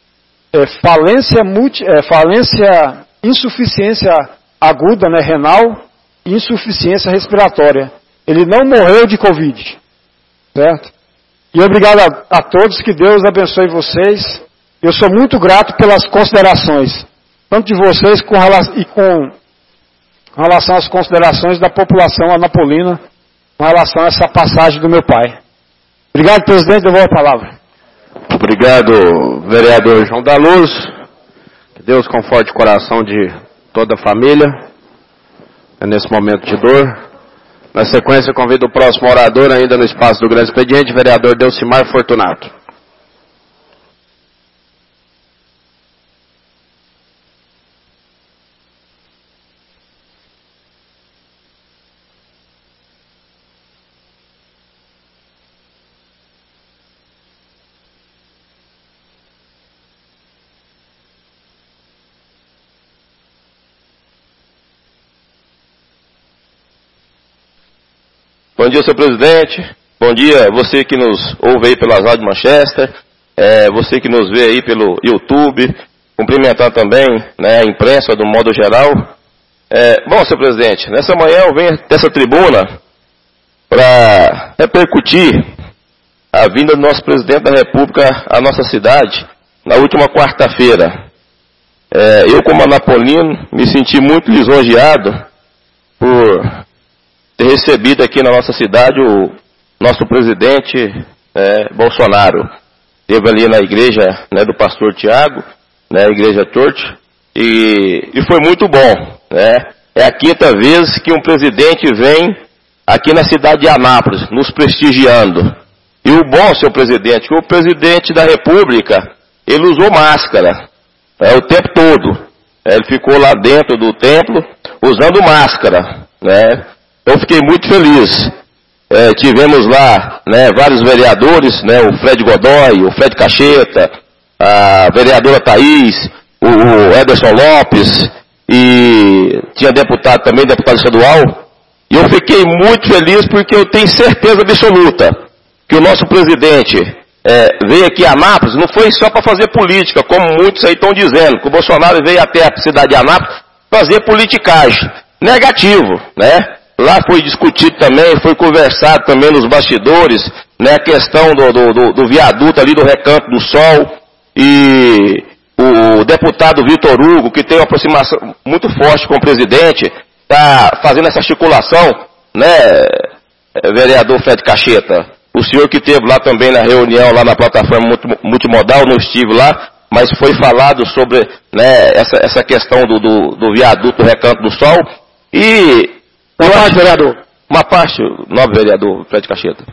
Speaker 9: insuficiência aguda, né, renal, e insuficiência respiratória. Ele não morreu de Covid, certo? E obrigado a todos, que Deus abençoe vocês. Eu sou muito grato pelas considerações, tanto de vocês com relação às considerações da população anapolina, com relação a essa passagem do meu pai. Obrigado, presidente, devolvo a palavra.
Speaker 1: Obrigado, vereador João da Luz. Que Deus conforte o coração de toda a família nesse momento de dor. Na sequência, convido o próximo orador, ainda no espaço do grande expediente, vereador Delcimar Fortunato.
Speaker 10: Bom dia, senhor presidente. Bom dia você que nos ouve aí pelas rádios Manchester, você que nos vê aí pelo YouTube. Cumprimentar também, né, a imprensa do modo geral. Bom, senhor presidente, nessa manhã eu venho dessa tribuna para repercutir a vinda do nosso presidente da República à nossa cidade na última quarta-feira. eu como anapolino me senti muito lisonjeado por ter recebido aqui na nossa cidade o nosso presidente Bolsonaro. Esteve ali na igreja, né, do pastor Tiago, né, a igreja Torte, e foi muito bom, né? É a 5ª vez que um presidente vem aqui na cidade de Anápolis, nos prestigiando. E o bom, senhor presidente, que o presidente da República, ele usou máscara, o tempo todo. Ele ficou lá dentro do templo, usando máscara, né? Eu fiquei muito feliz. Tivemos lá, né, vários vereadores, né, o Fred Godoy, o Fred Cacheta, a vereadora Thaís, o Ederson Lopes, e tinha deputado também, deputado estadual. E eu fiquei muito feliz porque eu tenho certeza absoluta que o nosso presidente veio aqui a Anápolis, não foi só para fazer política, como muitos aí estão dizendo, que o Bolsonaro veio até a cidade de Anápolis fazer politicagem. Negativo, né? Lá foi discutido também, foi conversado também nos bastidores, né, a questão do viaduto ali do Recanto do Sol, e o deputado Vitor Hugo, que tem uma aproximação muito forte com o presidente, está fazendo essa articulação, né, vereador Fred Cacheta. O senhor que esteve lá também na reunião, lá na plataforma multimodal, não estive lá, mas foi falado sobre, né, essa questão do viaduto do Recanto do Sol, e...
Speaker 9: Uma parte, vereador.
Speaker 10: Uma parte, nobre vereador Fred Cacheta.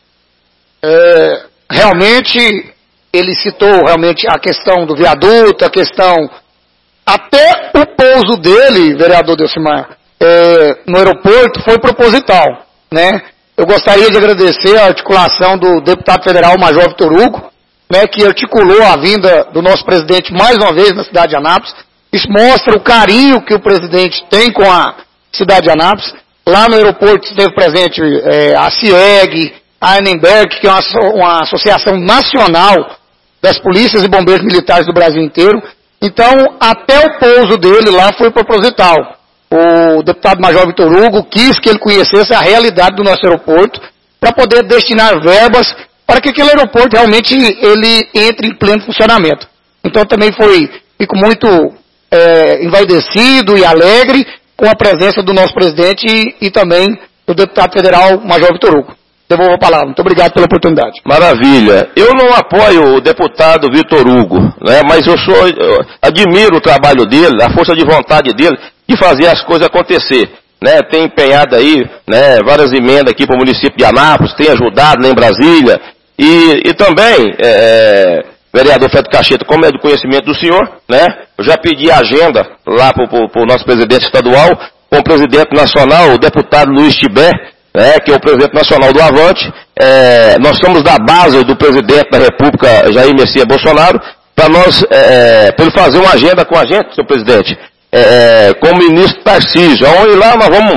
Speaker 9: Realmente, ele citou realmente a questão do viaduto, a questão... Até o pouso dele, vereador Delcimar, no aeroporto, foi proposital, né? Eu gostaria de agradecer a articulação do deputado federal Major Vitor Hugo, né, que articulou a vinda do nosso presidente mais uma vez na cidade de Anápolis. Isso mostra o carinho que o presidente tem com a cidade de Anápolis. Lá no aeroporto esteve presente a CIEG, a Annenberg, que é uma associação nacional das polícias e bombeiros militares do Brasil inteiro. Então, até o pouso dele lá foi proposital. O deputado Major Vitor Hugo quis que ele conhecesse a realidade do nosso aeroporto para poder destinar verbas para que aquele aeroporto realmente ele entre em pleno funcionamento. Então, também fico muito envaidecido e alegre com a presença do nosso presidente e também do deputado federal Major Vitor Hugo. Devolvo a palavra. Muito obrigado pela oportunidade.
Speaker 10: Maravilha. Eu não apoio o deputado Vitor Hugo, né, mas eu admiro o trabalho dele, a força de vontade dele de fazer as coisas acontecer. Né, tem empenhado aí, né, várias emendas aqui para o município de Anápolis, tem ajudado, né, em Brasília. E também, vereador Fred Cacheta, como é do conhecimento do senhor, né, eu já pedi a agenda lá para o nosso presidente estadual, com o presidente nacional, o deputado Luiz Tibé, né, que é o presidente nacional do Avante. Nós somos da base do presidente da República, Jair Messias Bolsonaro, para ele fazer uma agenda com a gente, senhor presidente, com o ministro Tarcísio. Onde lá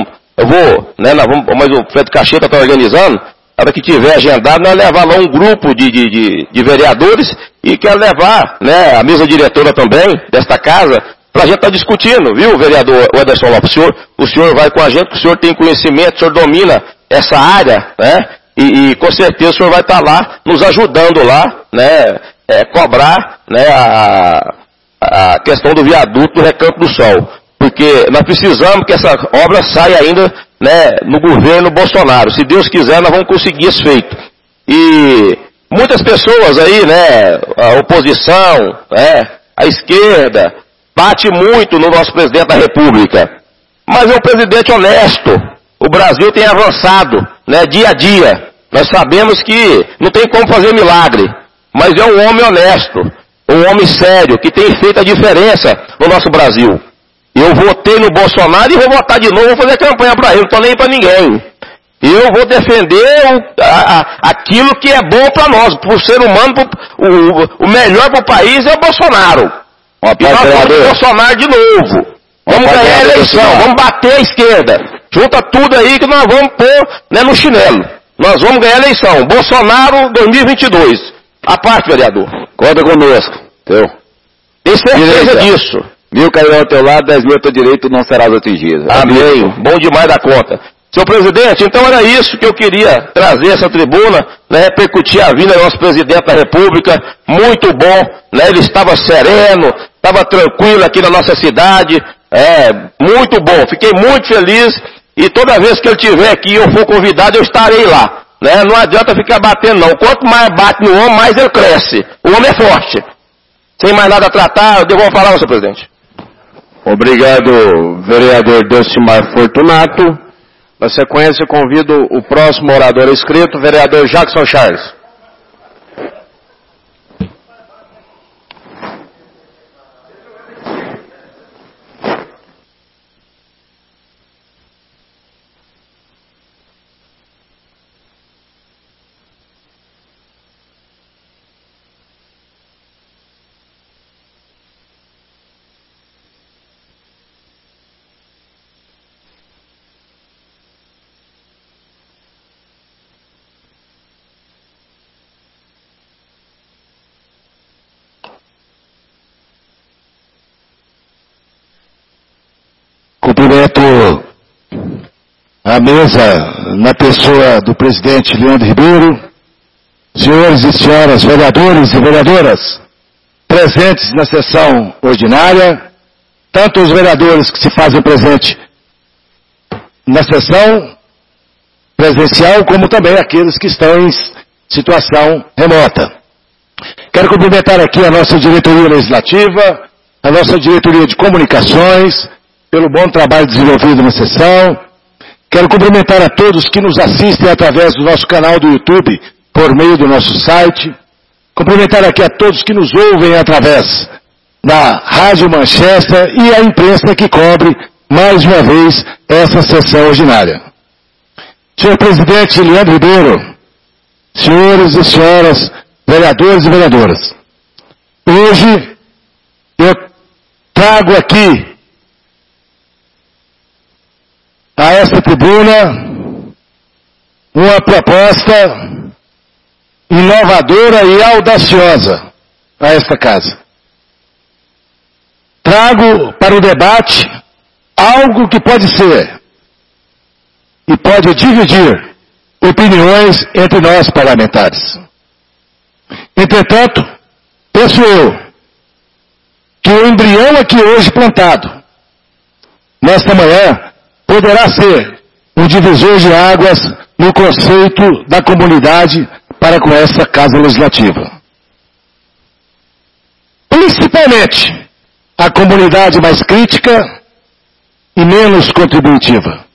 Speaker 10: mas o Fred Cacheta está organizando. Na hora que tiver agendado, nós levar lá um grupo de vereadores e quer levar, né, a mesa diretora também desta casa para a gente estar discutindo, viu, vereador Ederson Lopes? O senhor vai com a gente, o senhor tem conhecimento, o senhor domina essa área, né? E com certeza o senhor vai estar lá nos ajudando lá, né, cobrar, né, a questão do viaduto do Recanto do Sol. Porque nós precisamos que essa obra saia ainda, né, no governo Bolsonaro. Se Deus quiser, nós vamos conseguir isso feito. E muitas pessoas aí, né, a oposição, né, a esquerda, bate muito no nosso presidente da República. Mas é um presidente honesto. O Brasil tem avançado, né, dia a dia. Nós sabemos que não tem como fazer milagre. Mas é um homem honesto, um homem sério, que tem feito a diferença no nosso Brasil. Eu votei no Bolsonaro e vou votar de novo, vou fazer campanha para ele, não estou nem para ninguém. Eu vou defender aquilo que é bom para nós, para o ser humano, o melhor para o país é o Bolsonaro. E nós vamos o Bolsonaro de novo. Vamos ganhar a eleição, vamos bater a esquerda. Junta tudo aí que nós vamos pôr, né, no chinelo. Nós vamos ganhar a eleição. Bolsonaro 2022. A parte, vereador.
Speaker 5: Conta conosco. Teu.
Speaker 10: Tem certeza disso.
Speaker 5: 1.000 cairão ao teu lado, 10.000 ao teu direito, não serás atingido.
Speaker 10: Amém. Bom demais da conta. Senhor presidente, então era isso que eu queria trazer essa tribuna, né, repercutir a vinda do nosso presidente da República, muito bom, né, ele estava sereno, estava tranquilo aqui na nossa cidade, muito bom, fiquei muito feliz, e toda vez que ele estiver aqui e eu for convidado, eu estarei lá, né, não adianta ficar batendo não, quanto mais bate no homem, mais ele cresce, o homem é forte. Sem mais nada a tratar, eu devolvo a palavra, senhor presidente.
Speaker 1: Obrigado, vereador Delcimar Fortunato. Na sequência, convido o próximo orador inscrito, vereador Jackson Charles.
Speaker 11: Cumprimento a mesa na pessoa do presidente Leandro Ribeiro, senhores e senhoras vereadores e vereadoras presentes na sessão ordinária, tanto os vereadores que se fazem presente na sessão presencial, como também aqueles que estão em situação remota. Quero cumprimentar aqui a nossa diretoria legislativa, a nossa diretoria de comunicações, pelo bom trabalho desenvolvido na sessão. Quero cumprimentar a todos que nos assistem através do nosso canal do YouTube, por meio do nosso site. Cumprimentar aqui a todos que nos ouvem através da Rádio Manchester e a imprensa que cobre, mais uma vez, essa sessão ordinária. Senhor presidente Leandro Ribeiro, senhores e senhoras, vereadores e vereadoras, hoje eu trago aqui a esta tribuna uma proposta inovadora e audaciosa a esta casa. Trago para o debate algo que pode ser e pode dividir opiniões entre nós parlamentares. Entretanto, penso eu que o embrião aqui hoje plantado, nesta manhã, poderá ser um divisor de águas no conceito da comunidade para com essa Casa Legislativa. Principalmente a comunidade mais crítica e menos contributiva.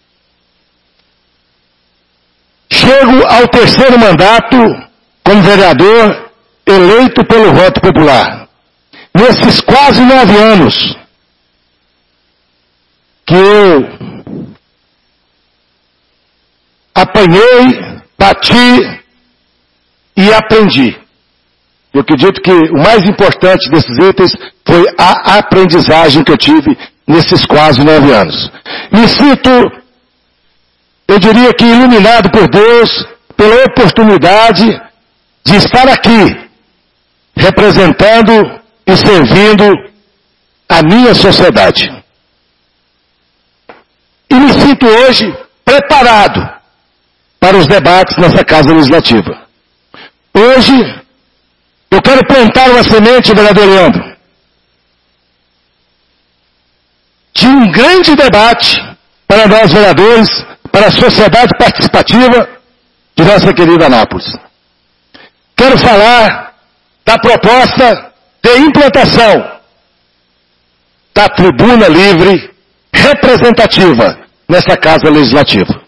Speaker 11: Chego ao terceiro mandato como vereador eleito pelo voto popular. Nesses quase 9 anos que eu apanhei, bati e aprendi. Eu acredito que o mais importante desses itens foi a aprendizagem que eu tive nesses quase 9 anos. Me sinto, eu diria que iluminado por Deus, pela oportunidade de estar aqui, representando e servindo a minha sociedade. E me sinto hoje preparado para os debates nessa Casa Legislativa. Hoje, eu quero plantar uma semente, vereador Leandro, de um grande debate para nós vereadores, para a sociedade participativa de nossa querida Anápolis. Quero falar da proposta de implantação da tribuna livre representativa nessa Casa Legislativa.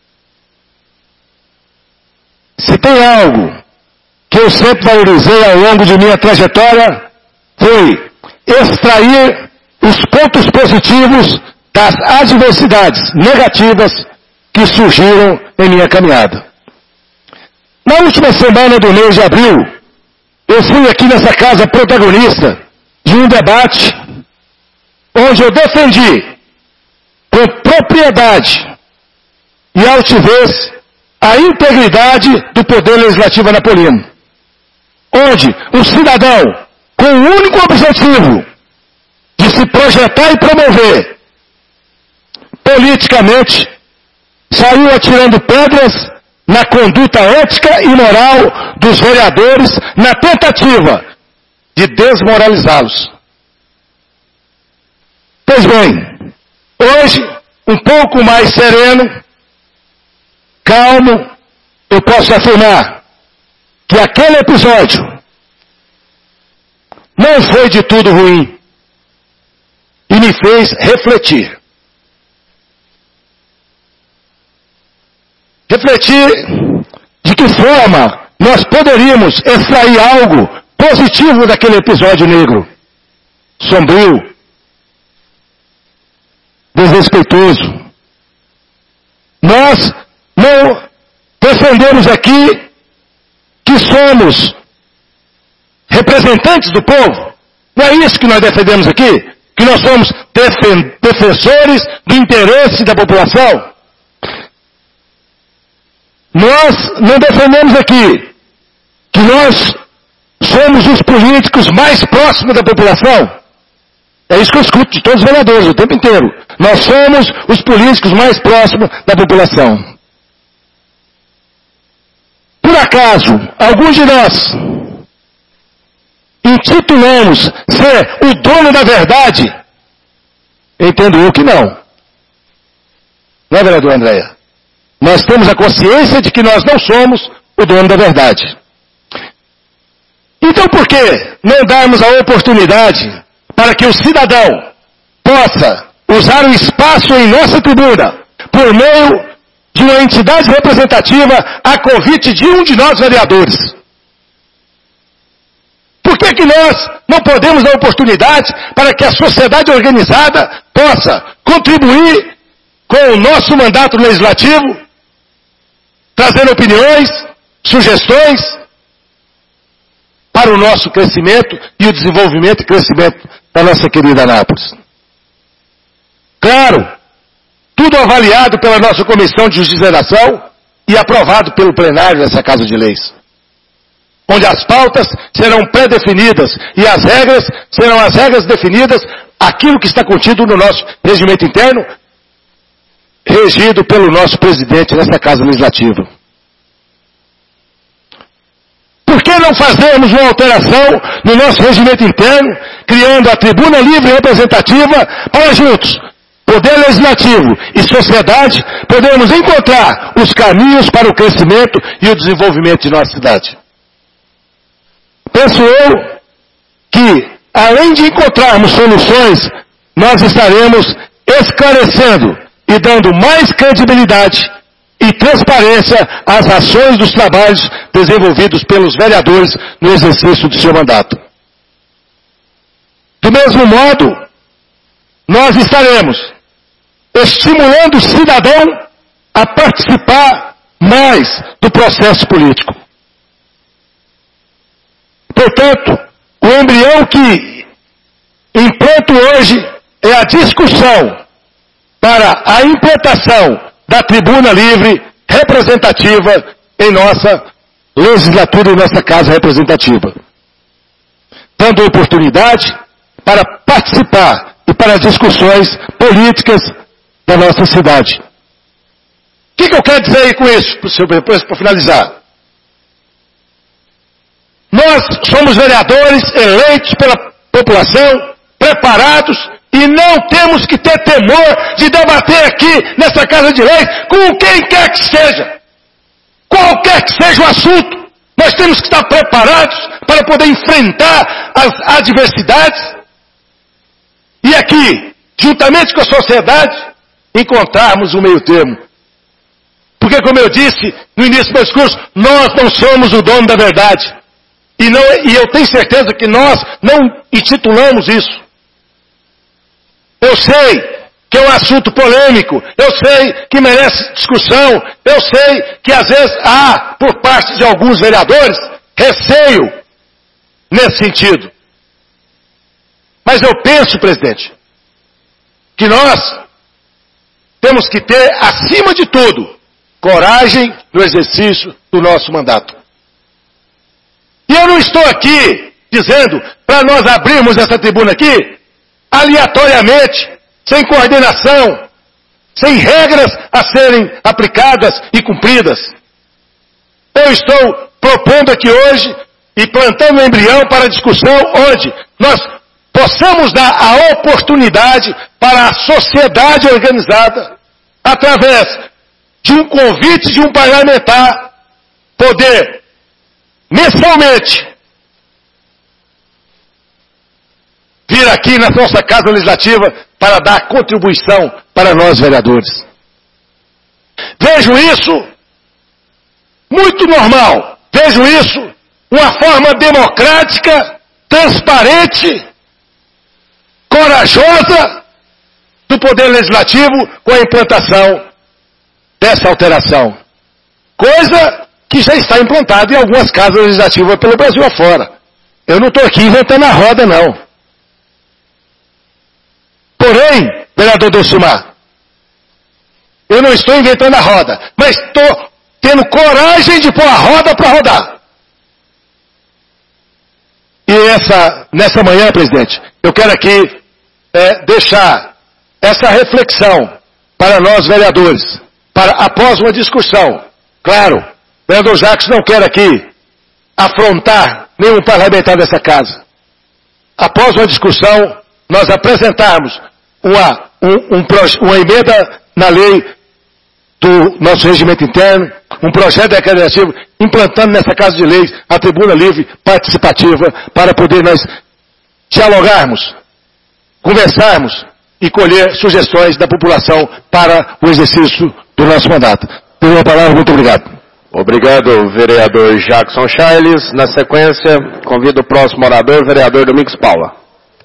Speaker 11: Se tem algo que eu sempre valorizei ao longo de minha trajetória, foi extrair os pontos positivos das adversidades negativas que surgiram em minha caminhada. Na última semana do mês de abril, eu fui aqui nessa casa protagonista de um debate onde eu defendi com propriedade e altivez a integridade do Poder Legislativo anapolino, onde o cidadão, com o único objetivo de se projetar e promover politicamente, saiu atirando pedras na conduta ética e moral dos vereadores na tentativa de desmoralizá-los. Pois bem, hoje, um pouco mais sereno, calmo, eu posso afirmar que aquele episódio não foi de tudo ruim e me fez refletir. Refletir de que forma nós poderíamos extrair algo positivo daquele episódio negro, sombrio, desrespeitoso. Nós não defendemos aqui que somos representantes do povo. Não é isso que nós defendemos aqui? Que nós somos defensores do interesse da população. Nós não defendemos aqui que nós somos os políticos mais próximos da população. É isso que eu escuto de todos os vereadores o tempo inteiro. Nós somos os políticos mais próximos da população. Por acaso, alguns de nós intitulamos ser o dono da verdade? Entendo eu que não. Não é, vereador Andréia? Nós temos a consciência de que nós não somos o dono da verdade. Então por que não darmos a oportunidade para que o cidadão possa usar o espaço em nossa tribuna por meio de uma entidade representativa a convite de um de nós vereadores? Por que nós não podemos dar oportunidade para que a sociedade organizada possa contribuir com o nosso mandato legislativo, trazendo opiniões, sugestões para o nosso crescimento e o desenvolvimento e crescimento da nossa querida Anápolis? Claro, tudo avaliado pela nossa Comissão de Justiça e Redação e aprovado pelo plenário dessa Casa de Leis, onde as pautas serão pré-definidas e as regras serão as regras definidas, aquilo que está contido no nosso regimento interno, regido pelo nosso presidente nessa Casa Legislativa. Por que não fazermos uma alteração no nosso regimento interno, criando a tribuna livre e representativa para juntos, Poder Legislativo e sociedade, podermos encontrar os caminhos para o crescimento e o desenvolvimento de nossa cidade? Penso eu que, além de encontrarmos soluções, nós estaremos esclarecendo e dando mais credibilidade e transparência às ações dos trabalhos desenvolvidos pelos vereadores no exercício do seu mandato. Do mesmo modo, nós estaremos estimulando o cidadão a participar mais do processo político. Portanto, o embrião que implanto hoje é a discussão para a implantação da tribuna livre representativa em nossa legislatura e nossa casa representativa, dando oportunidade para participar e para discussões políticas da nossa cidade. O que eu quero dizer aí com isso, para finalizar? Nós somos vereadores eleitos pela população, preparados, e não temos que ter temor de debater aqui nessa Casa de Leis com quem quer que seja. Qualquer que seja o assunto, nós temos que estar preparados para poder enfrentar as adversidades e aqui, juntamente com a sociedade, encontrarmos um meio termo. Porque, como eu disse no início do meu discurso, nós não somos o dono da verdade. E eu tenho certeza que nós não intitulamos isso. Eu sei que é um assunto polêmico, eu sei que merece discussão, eu sei que às vezes há, por parte de alguns vereadores, receio nesse sentido. Mas eu penso, presidente, que nós temos que ter, acima de tudo, coragem no exercício do nosso mandato. E eu não estou aqui dizendo para nós abrirmos essa tribuna aqui aleatoriamente, sem coordenação, sem regras a serem aplicadas e cumpridas. Eu estou propondo aqui hoje e plantando um embrião para discussão onde nós possamos dar a oportunidade para a sociedade organizada, através de um convite de um parlamentar, poder mensalmente vir aqui na nossa Casa Legislativa para dar contribuição para nós vereadores. Vejo isso muito normal. Vejo isso uma forma democrática, transparente, corajosa do Poder Legislativo com a implantação dessa alteração. Coisa que já está implantada em algumas casas legislativas pelo Brasil afora. Eu não estou aqui inventando a roda, não. Porém, vereador Delcimar, eu não estou inventando a roda, mas estou tendo coragem de pôr a roda para rodar. E nessa manhã, presidente, eu quero aqui deixar essa reflexão para nós vereadores, para após uma discussão. Claro, o vereador Jacques não quer aqui afrontar nenhum parlamentar dessa casa. Após uma discussão, nós apresentarmos uma emenda na lei do nosso regimento interno, um projeto declarativo, implantando nessa Casa de Leis a tribuna livre participativa para poder nós dialogarmos, conversarmos e colher sugestões da população para o exercício do nosso mandato. Tenho a palavra, muito obrigado.
Speaker 1: Obrigado, vereador Jackson Charles. Na sequência, convido o próximo orador, vereador Domingos Paula.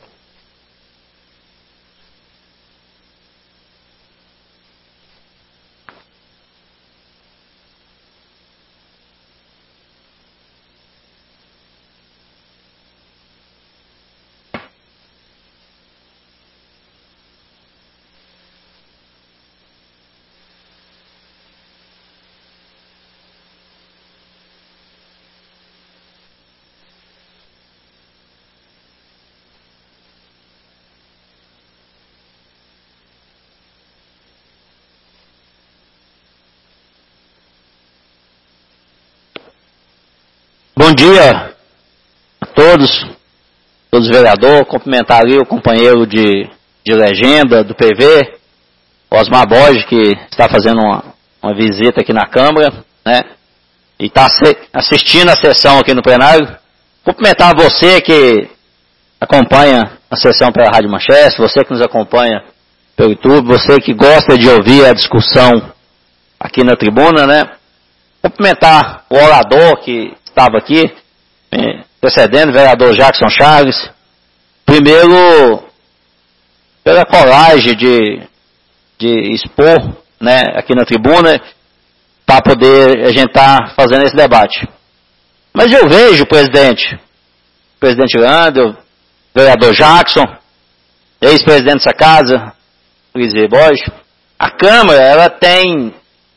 Speaker 2: Bom dia a todos os vereadores, cumprimentar ali o companheiro de legenda do PV, Osmar Borges, que está fazendo uma visita aqui na Câmara, né, e está assistindo a sessão aqui no plenário. Cumprimentar você que acompanha a sessão pela Rádio Manchester, você que nos acompanha pelo YouTube, você que gosta de ouvir a discussão aqui na tribuna, né. Cumprimentar o orador que estava aqui, precedendo o vereador Jackson Charles, primeiro pela coragem de expor, né, aqui na tribuna, para poder a gente estar fazendo esse debate. Mas eu vejo, presidente Leandro, vereador Jackson, ex-presidente dessa casa, Luiz Borges, a Câmara, ela tem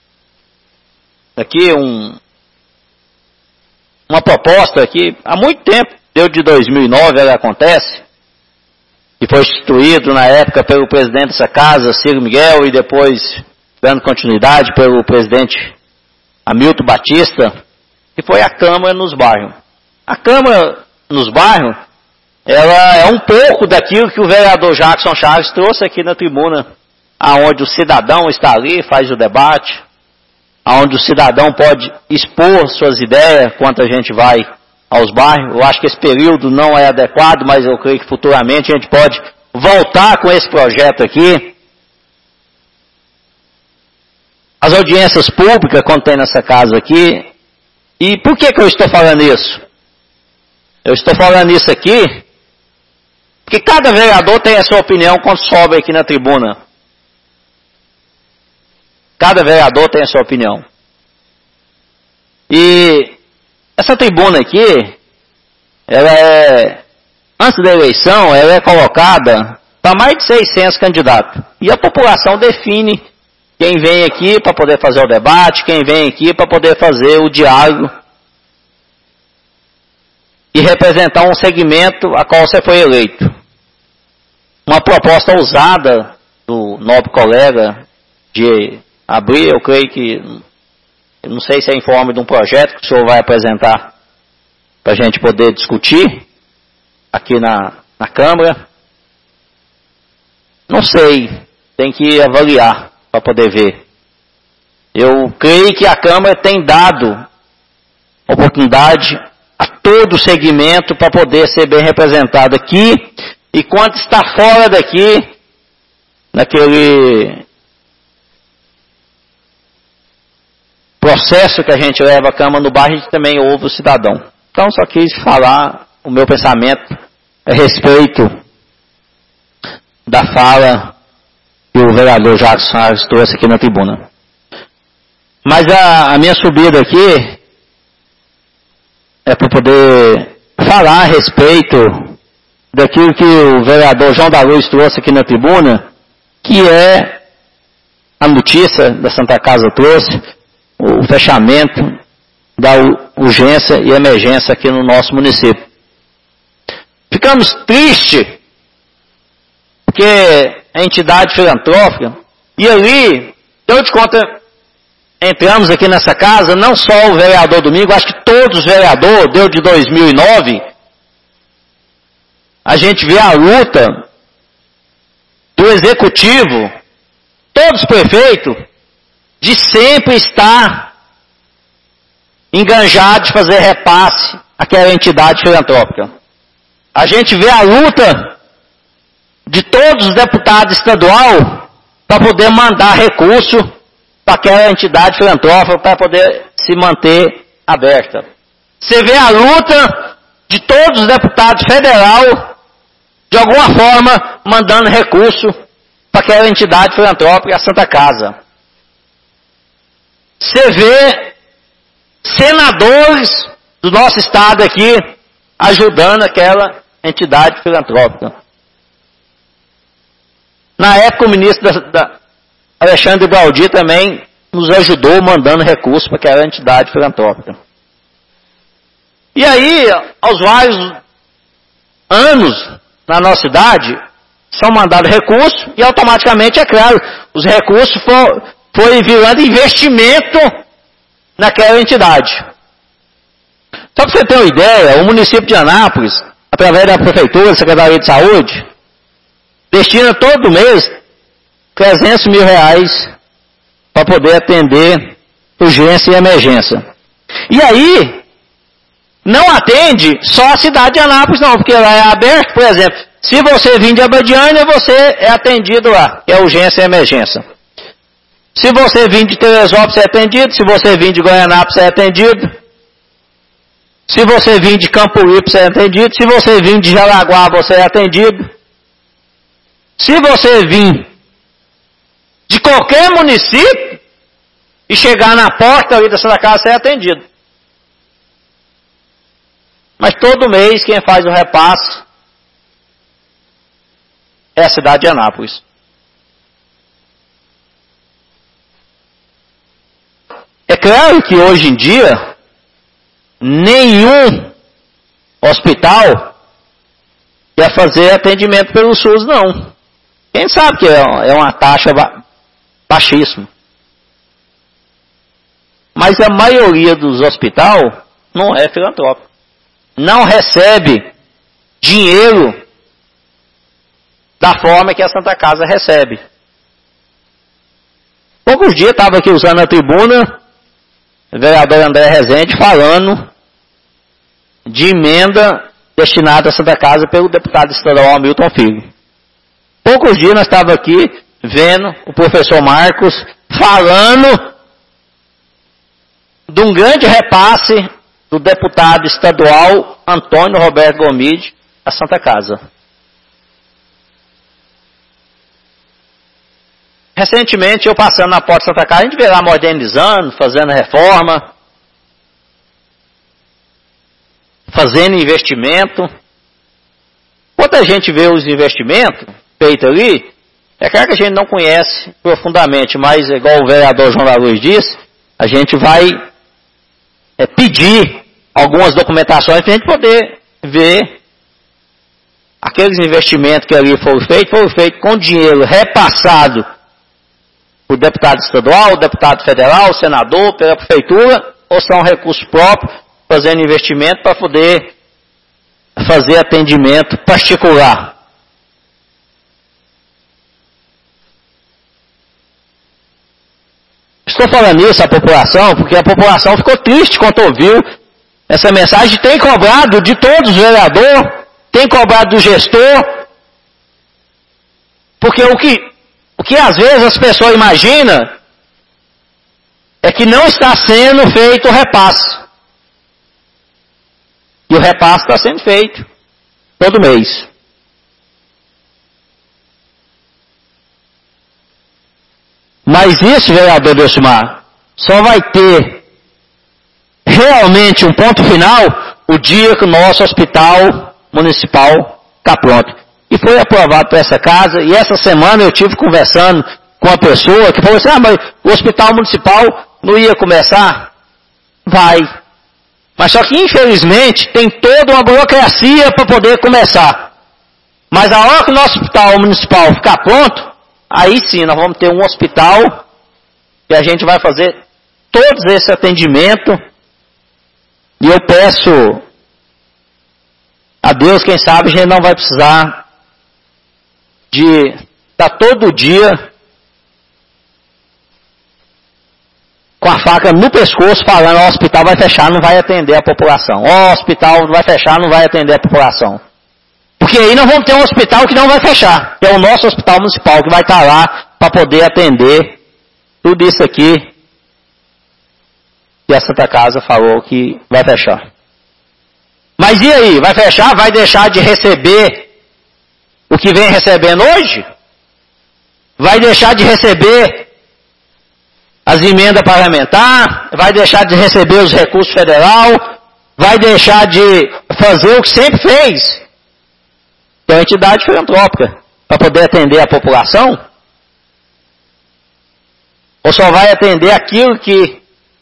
Speaker 2: aqui uma proposta que há muito tempo, desde 2009 ela acontece, que foi instituído na época pelo presidente dessa casa, Ciro Miguel, e depois dando continuidade pelo presidente Hamilton Batista, que foi a Câmara nos Bairros. A Câmara nos Bairros, ela é um pouco daquilo que o vereador Jackson Charles trouxe aqui na tribuna, aonde o cidadão está ali, faz o debate, onde o cidadão pode expor suas ideias quanto a gente vai aos bairros. Eu acho que esse período não é adequado, mas eu creio que futuramente a gente pode voltar com esse projeto aqui. As audiências públicas, quando tem nessa casa aqui. E por que eu estou falando isso? Eu estou falando isso aqui porque cada vereador tem a sua opinião quando sobe aqui na tribuna. Cada vereador tem a sua opinião. E essa tribuna aqui, ela antes da eleição, ela é colocada para mais de 600 candidatos. E a população define quem vem aqui para poder fazer o debate, quem vem aqui para poder fazer o diálogo e representar um segmento a qual você foi eleito. Uma proposta ousada do nobre colega de abrir, eu creio que, eu não sei se é em forma de um projeto que o senhor vai apresentar para a gente poder discutir aqui na Câmara. Não sei, tem que avaliar para poder ver. Eu creio que a Câmara tem dado oportunidade a todo o segmento para poder ser bem representado aqui, e quando está fora daqui, naquele processo que a gente leva a Câmara no bairro, a gente também ouve o cidadão. Então, só quis falar o meu pensamento a respeito da fala que o vereador Jacques Soares trouxe aqui na tribuna. Mas a minha subida aqui é para poder falar a respeito daquilo que o vereador João da Luz trouxe aqui na tribuna, que é a notícia da Santa Casa trouxe, o fechamento da urgência e emergência aqui no nosso município. Ficamos tristes, porque a entidade filantrópica, e ali, eu te conto, entramos aqui nessa casa, não só o vereador Domingo, acho que todos os vereadores, desde 2009, a gente vê a luta do executivo, todos os prefeitos, de sempre estar enganjado de fazer repasse àquela entidade filantrópica. A gente vê a luta de todos os deputados estaduais para poder mandar recurso para aquela entidade filantrópica para poder se manter aberta. Você vê a luta de todos os deputados federais, de alguma forma, mandando recurso para aquela entidade filantrópica, a Santa Casa. Você vê senadores do nosso estado aqui ajudando aquela entidade filantrópica. Na época, o ministro Alexandre Baldi também nos ajudou mandando recursos para aquela entidade filantrópica. E aí, aos vários anos na nossa cidade, são mandados recursos e automaticamente, é claro, os recursos foi virando investimento naquela entidade. Só para você ter uma ideia, o município de Anápolis, através da Prefeitura, Secretaria de Saúde, destina todo mês R$300 mil para poder atender urgência e emergência. E aí, não atende só a cidade de Anápolis não, porque lá é aberto, por exemplo, se você vir de Abadiânia, você é atendido lá, que é urgência e emergência. Se você vir de Teresópolis, você é atendido. Se você vir de Goianápolis, você é atendido. Se você vir de Campo-Limpo, você é atendido. Se você vir de Jaraguá, você é atendido. Se você vir de qualquer município e chegar na porta ali da Santa Casa, você é atendido. Mas todo mês quem faz o repasse é a cidade de Anápolis. É claro que hoje em dia, nenhum hospital quer fazer atendimento pelo SUS, não. Quem sabe que é uma taxa baixíssima. Mas a maioria dos hospitais não é filantrópico. Não recebe dinheiro da forma que a Santa Casa recebe. Poucos dias estava aqui usando a tribuna, o vereador André Rezende falando de emenda destinada à Santa Casa pelo deputado estadual Hamilton Filho. Poucos dias nós estávamos aqui vendo o professor Marcos falando de um grande repasse do deputado estadual Antônio Roberto Gomide à Santa Casa. Recentemente, eu passando na porta da Santa Casa, a gente vê lá modernizando, fazendo reforma, fazendo investimento. Quando a gente vê os investimentos feitos ali, é claro que a gente não conhece profundamente, mas igual o vereador João da Luz disse, a gente vai pedir algumas documentações para a gente poder ver aqueles investimentos que ali foram feitos com dinheiro repassado por deputado estadual, deputado federal, senador, pela prefeitura, ou são recursos próprios, fazendo investimento para poder fazer atendimento particular. Estou falando isso à população, porque a população ficou triste quando ouviu essa mensagem. Tem cobrado de todos os vereadores, tem cobrado do gestor, porque o que às vezes as pessoas imaginam é que não está sendo feito o repasse. E o repasse está sendo feito todo mês. Mas isso, vereador Delcimar, só vai ter realmente um ponto final o dia que o nosso hospital municipal está pronto. E foi aprovado por essa casa, e essa semana eu tive conversando com uma pessoa que falou assim, mas o hospital municipal não ia começar? Vai. Mas só que infelizmente tem toda uma burocracia para poder começar. Mas a hora que o nosso hospital municipal ficar pronto, aí sim nós vamos ter um hospital e a gente vai fazer todos esse atendimento. E eu peço a Deus, quem sabe a gente não vai precisar de estar todo dia com a faca no pescoço falando, o hospital vai fechar, não vai atender a população. O hospital vai fechar, não vai atender a população. Porque aí nós vamos ter um hospital que não vai fechar, que é o nosso hospital municipal, que vai estar lá para poder atender tudo isso aqui que a Santa Casa falou que vai fechar. Mas e aí? Vai fechar? Vai deixar de receber o que vem recebendo hoje? Vai deixar de receber as emendas parlamentares? Vai deixar de receber os recursos federal? Vai deixar de fazer o que sempre fez? Que é uma entidade filantrópica, para poder atender a população? Ou só vai atender aquilo que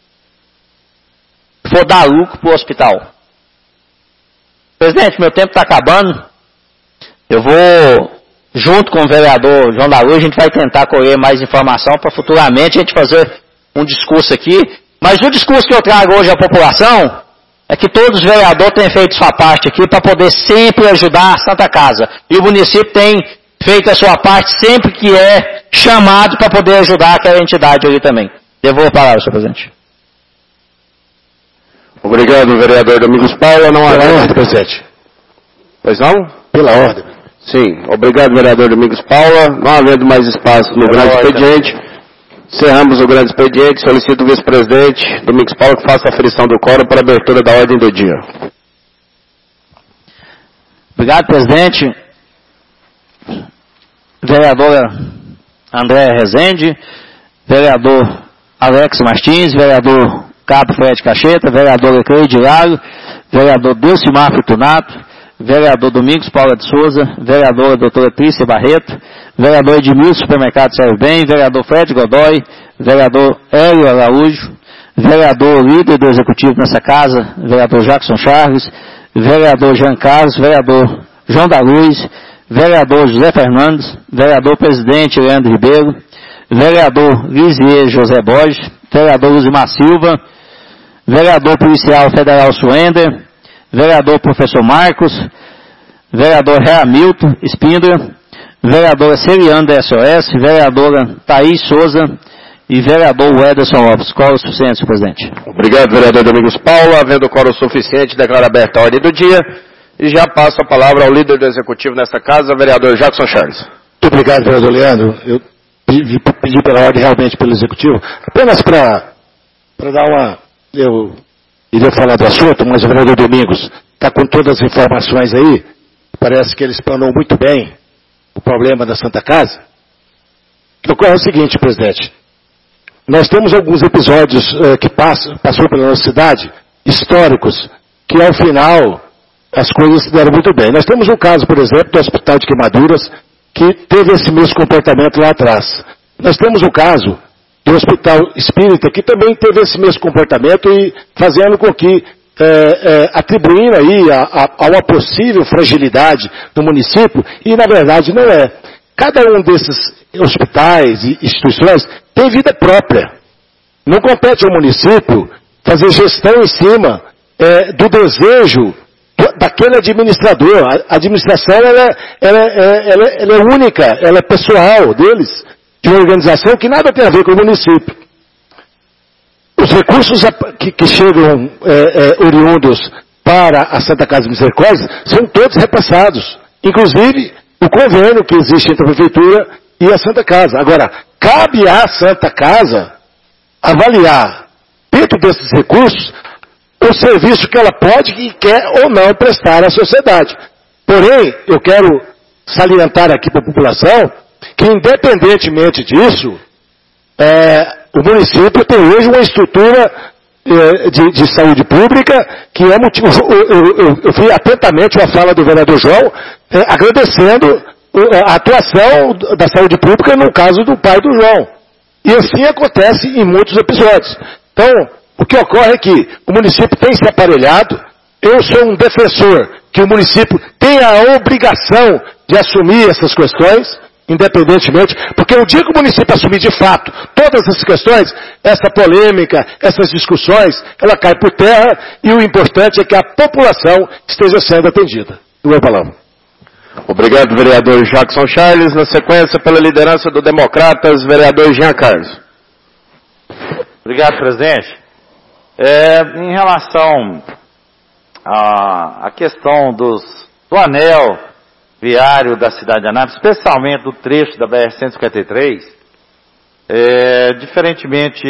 Speaker 2: for dar lucro para o hospital? Presidente, meu tempo está acabando. Eu vou, junto com o vereador João da Luz, a gente vai tentar colher mais informação para futuramente a gente fazer um discurso aqui. Mas o discurso que eu trago hoje à população é que todos os vereadores têm feito sua parte aqui para poder sempre ajudar a Santa Casa. E o município tem feito a sua parte sempre que é chamado para poder ajudar aquela entidade ali também. Devolvo a palavra, senhor presidente.
Speaker 1: Obrigado, vereador Domingos Paula. Não há ordem, presidente. Pois não? Pela ordem. Sim. Obrigado, vereador Domingos Paula. Não havendo mais espaço no grande expediente, encerramos o grande expediente. Solicito o vice-presidente Domingos Paula que faça a aferição do quórum para a abertura da ordem do dia.
Speaker 2: Obrigado, presidente. Vereadora Andréa Rezende, vereador Alex Martins, vereador Cabo Fred Cacheta, vereador Cleide Laro, vereador Delcimar Fortunato, vereador Domingos Paula de Souza, vereadora doutora Trícia Barreto, vereador Edmilson Supermercado Serve Bem, vereador Fred Godoy, vereador Hélio Araújo, vereador líder do executivo nessa casa, vereador Jackson Charles, vereador Jean Carlos, vereador João da Luz, vereador José Fernandes, vereador presidente Leandro Ribeiro, vereador Lisier José Borges, vereador Luzimar Silva, vereador policial federal Suender, vereador professor Marcos, vereador Hamilton Spindler, vereadora Celiane da SOS, vereadora Thaís Souza e vereador Wederson Lopes. Quórum suficiente, senhor presidente.
Speaker 1: Obrigado, vereador Domingos Paula. Havendo quórum suficiente, declaro aberta a ordem do dia e já passo a palavra ao líder do executivo nesta casa, vereador Jackson Charles.
Speaker 11: Muito obrigado, vereador Leandro. Eu pedi pela ordem realmente pelo executivo, apenas para dar uma... Eu iria falar do assunto, mas o vereador Domingos está com todas as informações aí. Parece que ele explanou muito bem o problema da Santa Casa. O que ocorre é o seguinte, presidente. Nós temos alguns episódios que passou pela nossa cidade, históricos, que ao final as coisas se deram muito bem. Nós temos um caso, por exemplo, do Hospital de Queimaduras, que teve esse mesmo comportamento lá atrás. Nós temos o caso do Hospital Espírita, que também teve esse mesmo comportamento e fazendo com que, atribuindo aí a uma possível fragilidade do município, e na verdade não é. cada um desses hospitais e instituições tem vida própria. Não compete ao município fazer gestão em cima do desejo daquele administrador. A administração ela é única, ela é pessoal deles, de uma organização que nada tem a ver com o município. Os recursos que chegam oriundos para a Santa Casa de Misericórdia são todos repassados, inclusive o convênio que existe entre a Prefeitura e a Santa Casa. Agora, cabe à Santa Casa avaliar, dentro desses recursos, o serviço que ela pode e quer ou não prestar à sociedade. Porém, eu quero salientar aqui para a população que, independentemente disso, o município tem hoje uma estrutura de saúde pública que é motivo. Eu vi atentamente a fala do vereador João, agradecendo a atuação da saúde pública no caso do pai do João. E assim acontece em muitos episódios. Então, o que ocorre é que o município tem se aparelhado. Eu sou um defensor que o município tem a obrigação de assumir essas questões, independentemente, porque o dia que o município assumir de fato todas essas questões, essa polêmica, essas discussões, ela cai por terra e o importante é que a população esteja sendo atendida. Boa palavra.
Speaker 1: Obrigado, vereador Jackson Charles. Na sequência, pela liderança do Democratas, vereador Jean Carlos.
Speaker 2: Obrigado, presidente. Em relação à questão do anel viário da cidade de Anápolis, especialmente do trecho da BR-153, diferentemente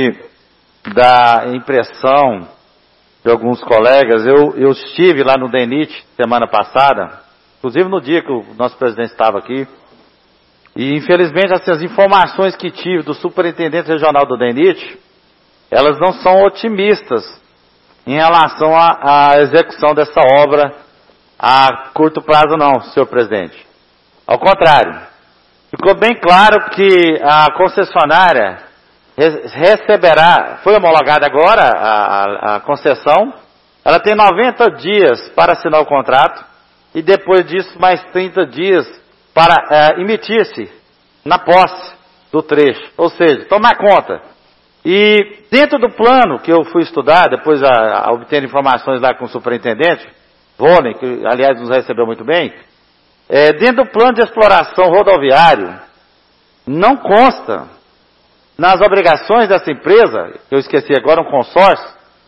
Speaker 2: da impressão de alguns colegas, eu estive lá no DENIT semana passada, inclusive no dia que o nosso presidente estava aqui, e infelizmente as informações que tive do superintendente regional do DENIT, elas não são otimistas em relação à execução dessa obra a curto prazo não, senhor presidente. Ao contrário, ficou bem claro que a concessionária receberá, foi homologada agora a concessão, ela tem 90 dias para assinar o contrato e depois disso mais 30 dias para emitir-se na posse do trecho, ou seja, tomar conta. E dentro do plano que eu fui estudar, depois a obter informações lá com o superintendente, Vôlei, que aliás nos recebeu muito bem, dentro do plano de exploração rodoviário, não consta nas obrigações dessa empresa, eu esqueci agora, um consórcio,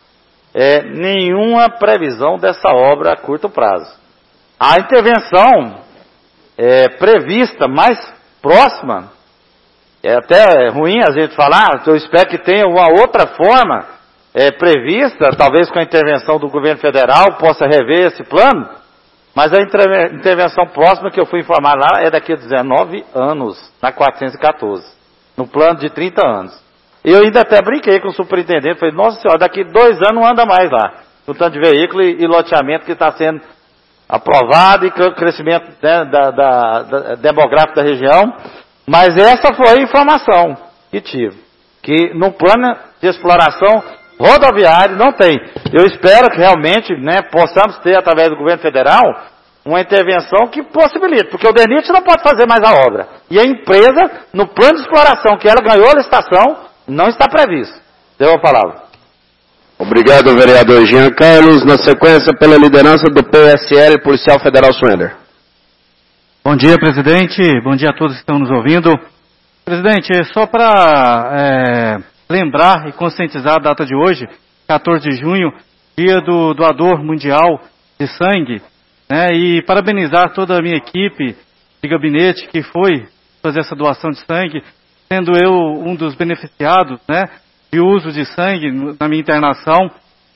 Speaker 2: nenhuma previsão dessa obra a curto prazo. A intervenção prevista mais próxima, é até ruim a gente falar, eu espero que tenha uma outra forma prevista, talvez com a intervenção do governo federal, possa rever esse plano, mas a intervenção próxima que eu fui informar lá é daqui a 19 anos, na 414, no plano de 30 anos. Eu ainda até brinquei com o superintendente, falei, nossa senhora, daqui 2 anos não anda mais lá, no tanto de veículo e loteamento que está sendo aprovado e crescimento demográfico da região. Mas essa foi a informação que tive, que no plano de exploração rodoviário não tem. Eu espero que realmente possamos ter, através do governo federal, uma intervenção que possibilite, porque o DENIT não pode fazer mais a obra. E a empresa, no plano de exploração que ela ganhou a licitação, não está previsto. Deu a palavra.
Speaker 1: Obrigado, vereador Jean Carlos. Na sequência, pela liderança do PSL, Policial Federal Swender.
Speaker 3: Bom dia, presidente. Bom dia a todos que estão nos ouvindo. Presidente, só para lembrar e conscientizar a data de hoje, 14 de junho, dia do doador mundial de sangue, e parabenizar toda a minha equipe de gabinete que foi fazer essa doação de sangue, sendo eu um dos beneficiados, de uso de sangue na minha internação.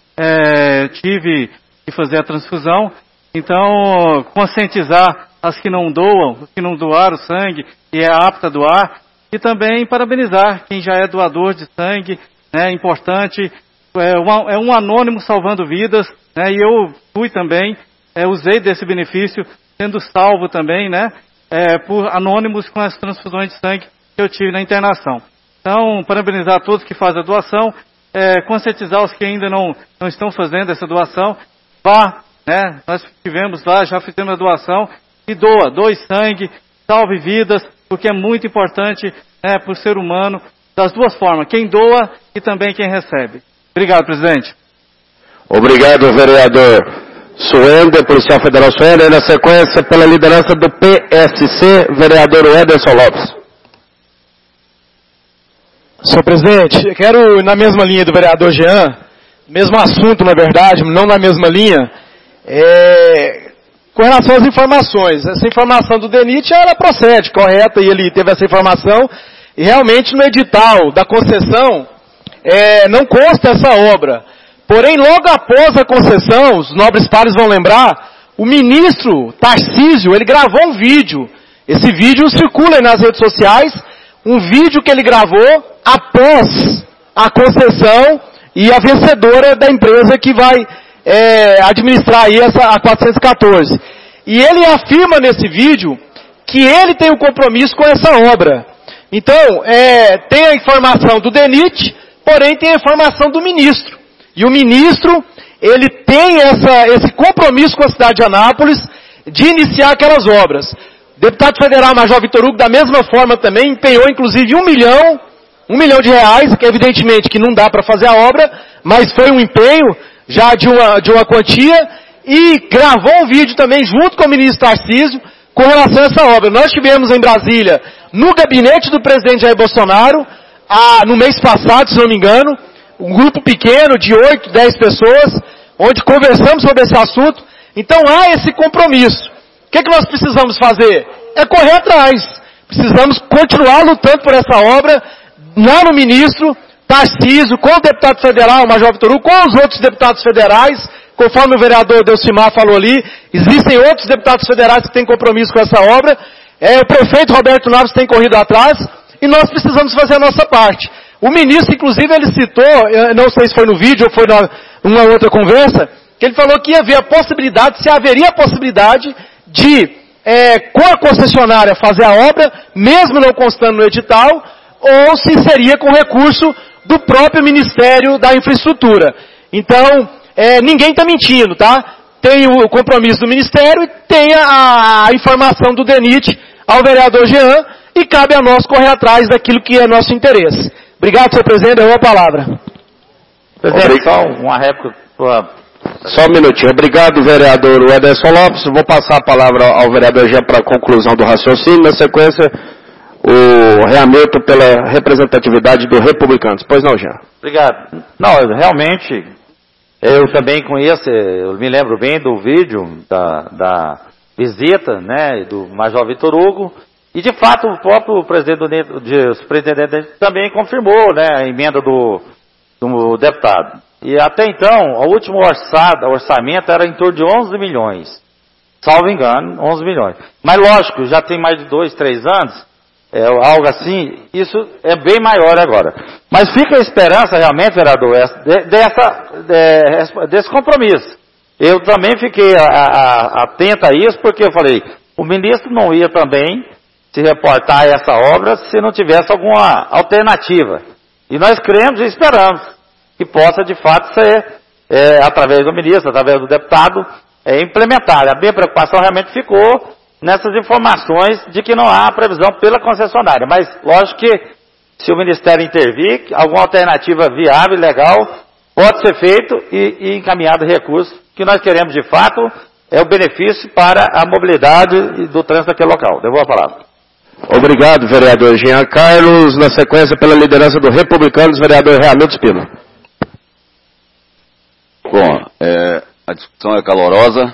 Speaker 3: Tive que fazer a transfusão, então conscientizar as que não doam, os que não doaram sangue e é apta a doar, e também parabenizar quem já é doador de sangue, é importante, é um anônimo salvando vidas, e eu fui também, usei desse benefício, sendo salvo também, por anônimos com as transfusões de sangue que eu tive na internação. Então, parabenizar a todos que fazem a doação, conscientizar os que ainda não estão fazendo essa doação, nós estivemos lá, já fizemos a doação, e doe sangue, salve vidas, porque é muito importante para o ser humano, das duas formas, quem doa e também quem recebe. Obrigado, presidente.
Speaker 1: Obrigado, vereador Suender, policial federal Suender. Na sequência, pela liderança do PSC, vereador Ederson Lopes.
Speaker 8: Senhor presidente, eu quero, na mesma linha do vereador Jean, mesmo assunto, na verdade, não na mesma linha, com relação às informações. Essa informação do DENIT, ela procede, correta, e ele teve essa informação, e realmente no edital da concessão, não consta essa obra. Porém, logo após a concessão, os nobres pares vão lembrar, o ministro Tarcísio, ele gravou um vídeo. Esse vídeo circula aí nas redes sociais, um vídeo que ele gravou após a concessão e a vencedora da empresa que vai administrar aí a 414. E ele afirma nesse vídeo que ele tem um compromisso com essa obra. Então, tem a informação do DENIT, porém tem a informação do ministro. E o ministro, ele tem esse compromisso com a cidade de Anápolis de iniciar aquelas obras. O deputado federal Major Vitor Hugo, da mesma forma também, empenhou inclusive R$1 milhão de reais, que evidentemente que não dá para fazer a obra, mas foi um empenho já de uma quantia, e gravou um vídeo também junto com o ministro Tarcísio com relação a essa obra. Nós tivemos em Brasília, no gabinete do presidente Jair Bolsonaro, no mês passado, se não me engano, um grupo pequeno de 8, 10 pessoas, onde conversamos sobre esse assunto. Então há esse compromisso. O que nós precisamos fazer? É correr atrás. Precisamos continuar lutando por essa obra, lá no ministro Tarcísio, com o deputado federal, o Major Vitor Hugo, com os outros deputados federais, conforme o vereador Delcimar falou ali, existem outros deputados federais que têm compromisso com essa obra, o prefeito Roberto Naves tem corrido atrás, e nós precisamos fazer a nossa parte. O ministro, inclusive, ele citou, não sei se foi no vídeo ou foi numa outra conversa, que ele falou que ia haver a possibilidade, se haveria a possibilidade de, com a concessionária fazer a obra, mesmo não constando no edital, ou se seria com recurso do próprio Ministério da Infraestrutura. Então, ninguém está mentindo, tá? Tem o compromisso do Ministério e tem a informação do DENIT ao vereador Jean, e cabe a nós correr atrás daquilo que é nosso interesse. Obrigado, senhor presidente. Eu a palavra.
Speaker 2: Presidente, só uma réplica.
Speaker 1: Só um minutinho. Obrigado, vereador Ederson Lopes. Vou passar a palavra ao vereador Jean para a conclusão do raciocínio. Na sequência, o Hamilton pela representatividade do Republicanos. Pois não, Jean?
Speaker 2: Obrigado. Não, realmente, eu também conheço, eu me lembro bem do vídeo da visita, né, do Major Vitor Hugo. E, de fato, o próprio presidente também confirmou, né, a emenda do deputado. E até então, o último orçamento era em torno de 11 milhões. Salvo engano, 11 milhões. Mas, lógico, já tem mais de 2, 3 anos, algo assim, isso é bem maior agora. Mas fica a esperança, realmente, vereador, desse compromisso. Eu também fiquei atento a isso, porque eu falei, o ministro não ia também se reportar a essa obra se não tivesse alguma alternativa. E nós cremos e esperamos que possa, de fato, ser, através do ministro, através do deputado, implementado. A minha preocupação realmente ficou nessas informações de que não há previsão pela concessionária. Mas, lógico que, se o Ministério intervir, alguma alternativa viável e legal pode ser feito e encaminhado recurso. O que nós queremos, de fato, é o benefício para a mobilidade do trânsito daquele local. Devolvo a palavra.
Speaker 1: Obrigado, vereador Jean Carlos. Na sequência, pela liderança do Republicanos, vereador Hamilton Spino.
Speaker 5: Bom, a discussão é calorosa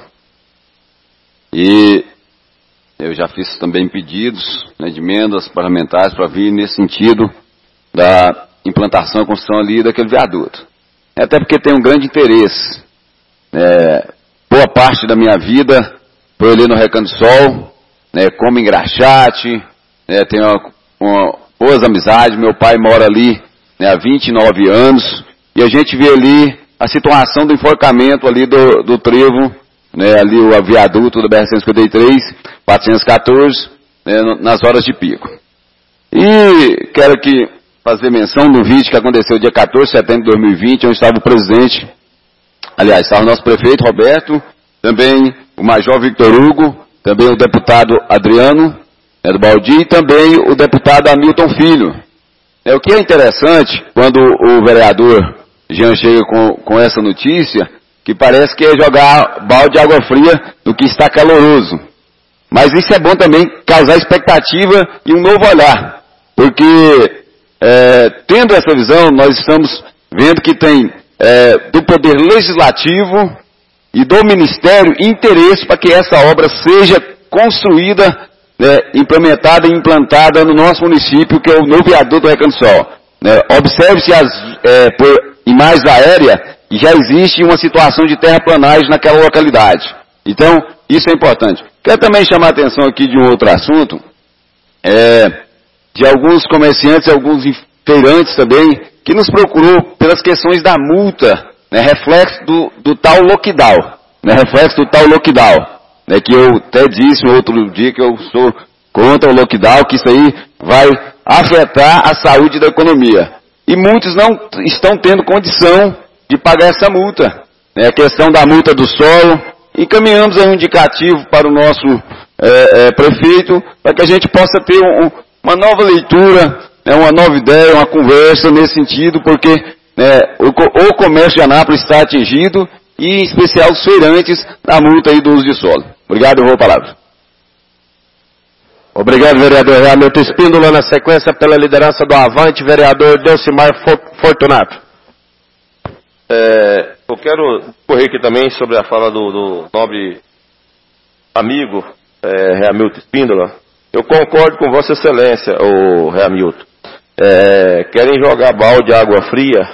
Speaker 5: e eu já fiz também pedidos, né, de emendas parlamentares para vir nesse sentido da implantação e construção ali daquele viaduto. Até porque tem um grande interesse. Boa parte da minha vida foi ali no Recanto do Sol, né, como engraxate, tenho boas amizades. Meu pai mora ali, né, há 29 anos, e a gente vê ali a situação do enforcamento ali do trevo, né, ali o viaduto da BR-153, 414, né, nas horas de pico. E quero aqui fazer menção do vídeo que aconteceu dia 14 de setembro de 2020, onde estava o presidente, aliás, estava o nosso prefeito Roberto, também o Major Vitor Hugo, também o deputado Adriano, do Baldi, e também o deputado Hamilton Filho. O que é interessante, quando o vereador Jean chega com essa notícia, que parece que é jogar balde de água fria no que está caloroso. Mas isso é bom também causar expectativa e um novo olhar. Porque, tendo essa visão, nós estamos vendo que tem do Poder Legislativo e do Ministério interesse para que essa obra seja construída, implementada e implantada no nosso município, que é o novo viaduto do Recanto do Sol. Observe-se por imagens aéreas, já existe uma situação de terraplanagem naquela localidade. Então, isso é importante. Quero também chamar a atenção aqui de um outro assunto, de alguns comerciantes, alguns feirantes também, que nos procurou pelas questões da multa, reflexo do tal lockdown, que eu até disse no outro dia que eu sou contra o lockdown, que isso aí vai afetar a saúde da economia. E muitos não estão tendo condição de pagar essa multa. A questão da multa do solo, encaminhamos aí um indicativo para o nosso prefeito, para que a gente possa ter uma nova leitura, uma nova ideia, uma conversa nesse sentido, porque o comércio de Anápolis está atingido, e em especial os feirantes, na multa aí do uso de solo. Obrigado, eu vou a palavra.
Speaker 1: Obrigado, vereador Hamilton Espíndola. Na sequência, pela liderança do Avante, vereador Delcimar Fortunato.
Speaker 10: Eu quero correr aqui também sobre a fala do nobre amigo Hamilton Espíndola. Eu concordo com Vossa Excelência, o Hamilton. Querem jogar balde de água fria,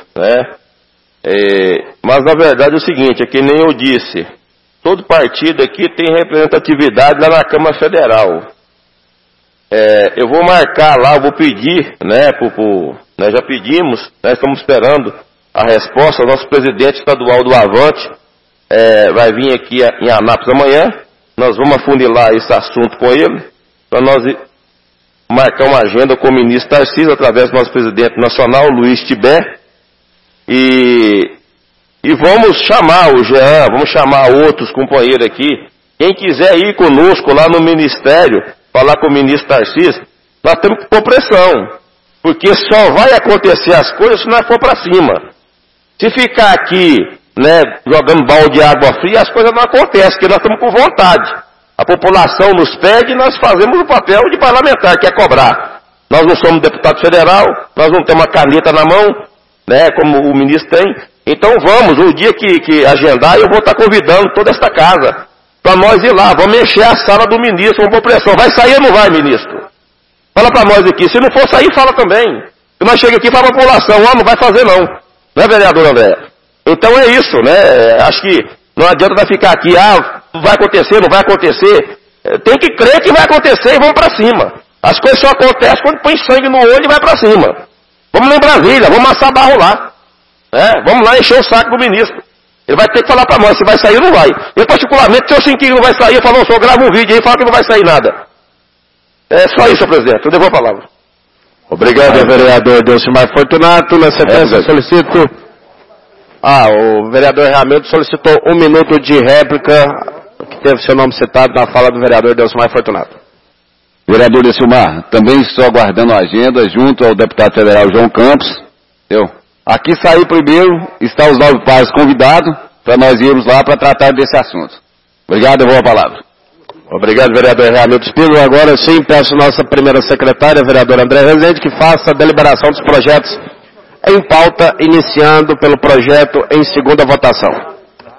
Speaker 10: mas na verdade é o seguinte, é que nem eu disse, todo partido aqui tem representatividade lá na Câmara Federal. Eu vou marcar lá, eu vou pedir, nós já pedimos, nós estamos esperando a resposta. O nosso presidente estadual do Avante vai vir aqui em Anápolis amanhã. Nós vamos afunilar esse assunto com ele, para nós marcar uma agenda com o ministro Tarcísio, através do nosso presidente nacional, Luiz Tibé, e vamos chamar o Jean, vamos chamar outros companheiros aqui. Quem quiser ir conosco lá no ministério, falar com o ministro Tarcísio, nós temos que pôr pressão, porque só vai acontecer as coisas se nós for para cima. Se ficar aqui, jogando balde de água fria, as coisas não acontecem, porque nós estamos com vontade. A população nos pede e nós fazemos o papel de parlamentar, que é cobrar. Nós não somos deputado federal, nós não temos uma caneta na mão, como o ministro tem. Então vamos, o dia que agendar, eu vou estar convidando toda esta casa para nós ir lá, vamos encher a sala do ministro, vamos pôr pressão. Vai sair ou não vai, ministro? Fala para nós aqui. Se não for sair, fala também. Se nós chegamos aqui e fala para a população, não vai fazer não. Não é, vereador André? Então é isso, acho que não adianta nós ficar aqui, vai acontecer, não vai acontecer. Tem que crer que vai acontecer e vamos para cima. As coisas só acontecem quando põe sangue no olho e vai para cima. Vamos lá em Brasília, vamos amassar barro lá. Vamos lá encher o saco do ministro. Ele vai ter que falar para nós se vai sair ou não vai. Eu, particularmente, se eu sentir que não vai sair, eu falo, eu gravo um vídeo aí e falo que não vai sair nada. É só isso, senhor presidente. Eu devolvo a palavra.
Speaker 1: Obrigado, vereador Delcimar Fortunato. Na sequência, solicito... o vereador Hamilton solicitou 1 minuto de réplica, que teve seu nome citado na fala do vereador Delcimar Fortunato.
Speaker 5: Vereador Delcimar, também estou aguardando a agenda junto ao deputado federal João Campos. Aqui saiu primeiro, está os 9 pares convidados, para nós irmos lá para tratar desse assunto. Obrigado, eu vou a palavra.
Speaker 1: Obrigado, vereador Hamilton Espíndola. Agora sim, peço nossa primeira secretária, vereadora André Rezende, que faça a deliberação dos projetos em pauta, iniciando pelo projeto em segunda votação.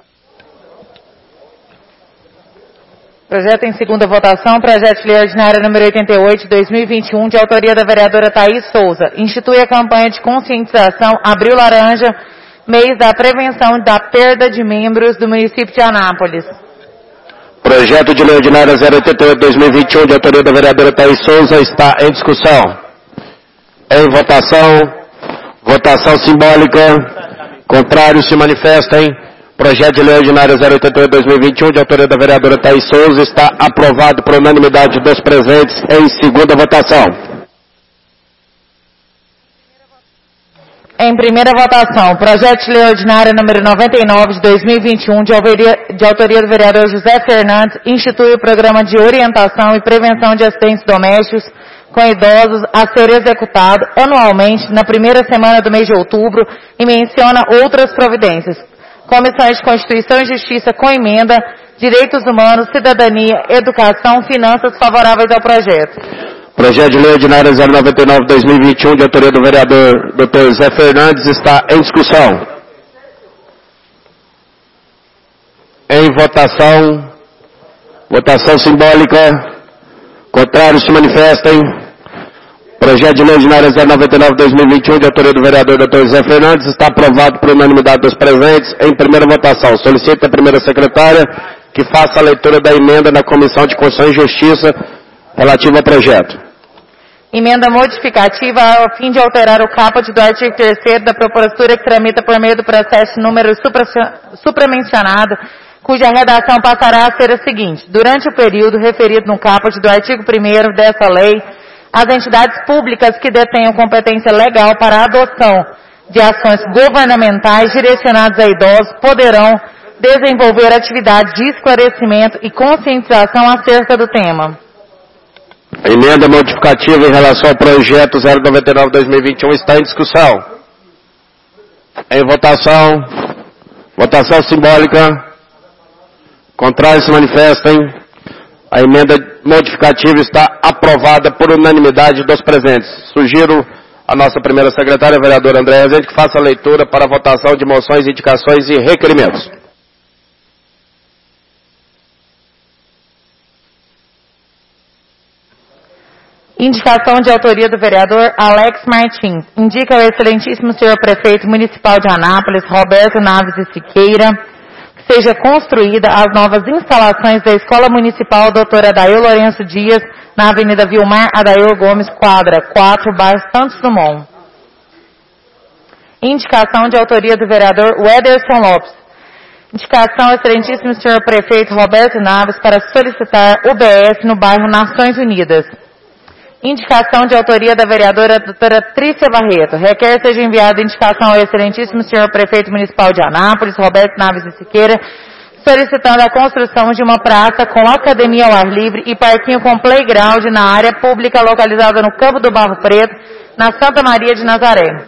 Speaker 4: Projeto em segunda votação, projeto de lei ordinária número 88, de 2021, de autoria da vereadora Thaís Souza. Institui a campanha de conscientização Abril Laranja, mês da prevenção da perda de membros do município de Anápolis.
Speaker 1: Projeto de lei ordinária 088, 2021, de autoria da vereadora Thaís Souza, está em discussão. Em votação, votação simbólica, contrários se manifestem. Projeto de lei ordinária 088, 2021, de autoria da vereadora Thaís Souza, está aprovado por unanimidade dos presentes em segunda votação.
Speaker 4: Em primeira votação, projeto de lei ordinária número 99 de 2021, de autoria do vereador José Fernandes, institui o programa de orientação e prevenção de acidentes domésticos com idosos a ser executado anualmente na primeira semana do mês de outubro e menciona outras providências. Comissões de Constituição e Justiça com emenda, Direitos Humanos, Cidadania, Educação, Finanças favoráveis ao projeto.
Speaker 1: Projeto de lei ordinária 099/2021, de autoria do vereador Dr. Zé Fernandes, está em discussão. Em votação. Votação simbólica. Contrários se manifestem. Projeto de lei ordinária 099/2021, de autoria do vereador Dr. Zé Fernandes, está aprovado por unanimidade dos presentes. Em primeira votação, solicito a primeira secretária que faça a leitura da emenda na Comissão de Constituição e Justiça relativa ao projeto.
Speaker 4: Emenda modificativa ao fim de alterar o caput do artigo 3º da propositura que tramita por meio do processo número supramencionado, cuja redação passará a ser a seguinte. Durante o período referido no caput do artigo 1º dessa lei, as entidades públicas que detenham competência legal para a adoção de ações governamentais direcionadas a idosos poderão desenvolver atividades de esclarecimento e conscientização acerca do tema.
Speaker 1: A emenda modificativa em relação ao projeto 099/2021 está em discussão. Em votação. Votação simbólica. Contrários se manifestem. A emenda modificativa está aprovada por unanimidade dos presentes. Sugiro a nossa primeira secretária, a vereadora Andréa Rezende, que faça a leitura para a votação de moções, indicações e requerimentos.
Speaker 4: Indicação de autoria do vereador Alex Martins. Indica ao excelentíssimo senhor prefeito municipal de Anápolis, Roberto Naves e Siqueira, que seja construída as novas instalações da Escola Municipal Doutora Adail Lourenço Dias, na Avenida Vilmar Adail Gomes, quadra 4, bairro Santos Dumont. Indicação de autoria do vereador Wederson Lopes. Indicação ao excelentíssimo senhor prefeito Roberto Naves para solicitar UBS no bairro Nações Unidas. Indicação de autoria da vereadora doutora Trícia Barreto. Requer seja enviada indicação ao excelentíssimo senhor prefeito municipal de Anápolis, Roberto Naves e Siqueira, solicitando a construção de uma praça com academia ao ar livre e parquinho com playground na área pública localizada no Campo do Barro Preto, na Santa Maria de Nazaré.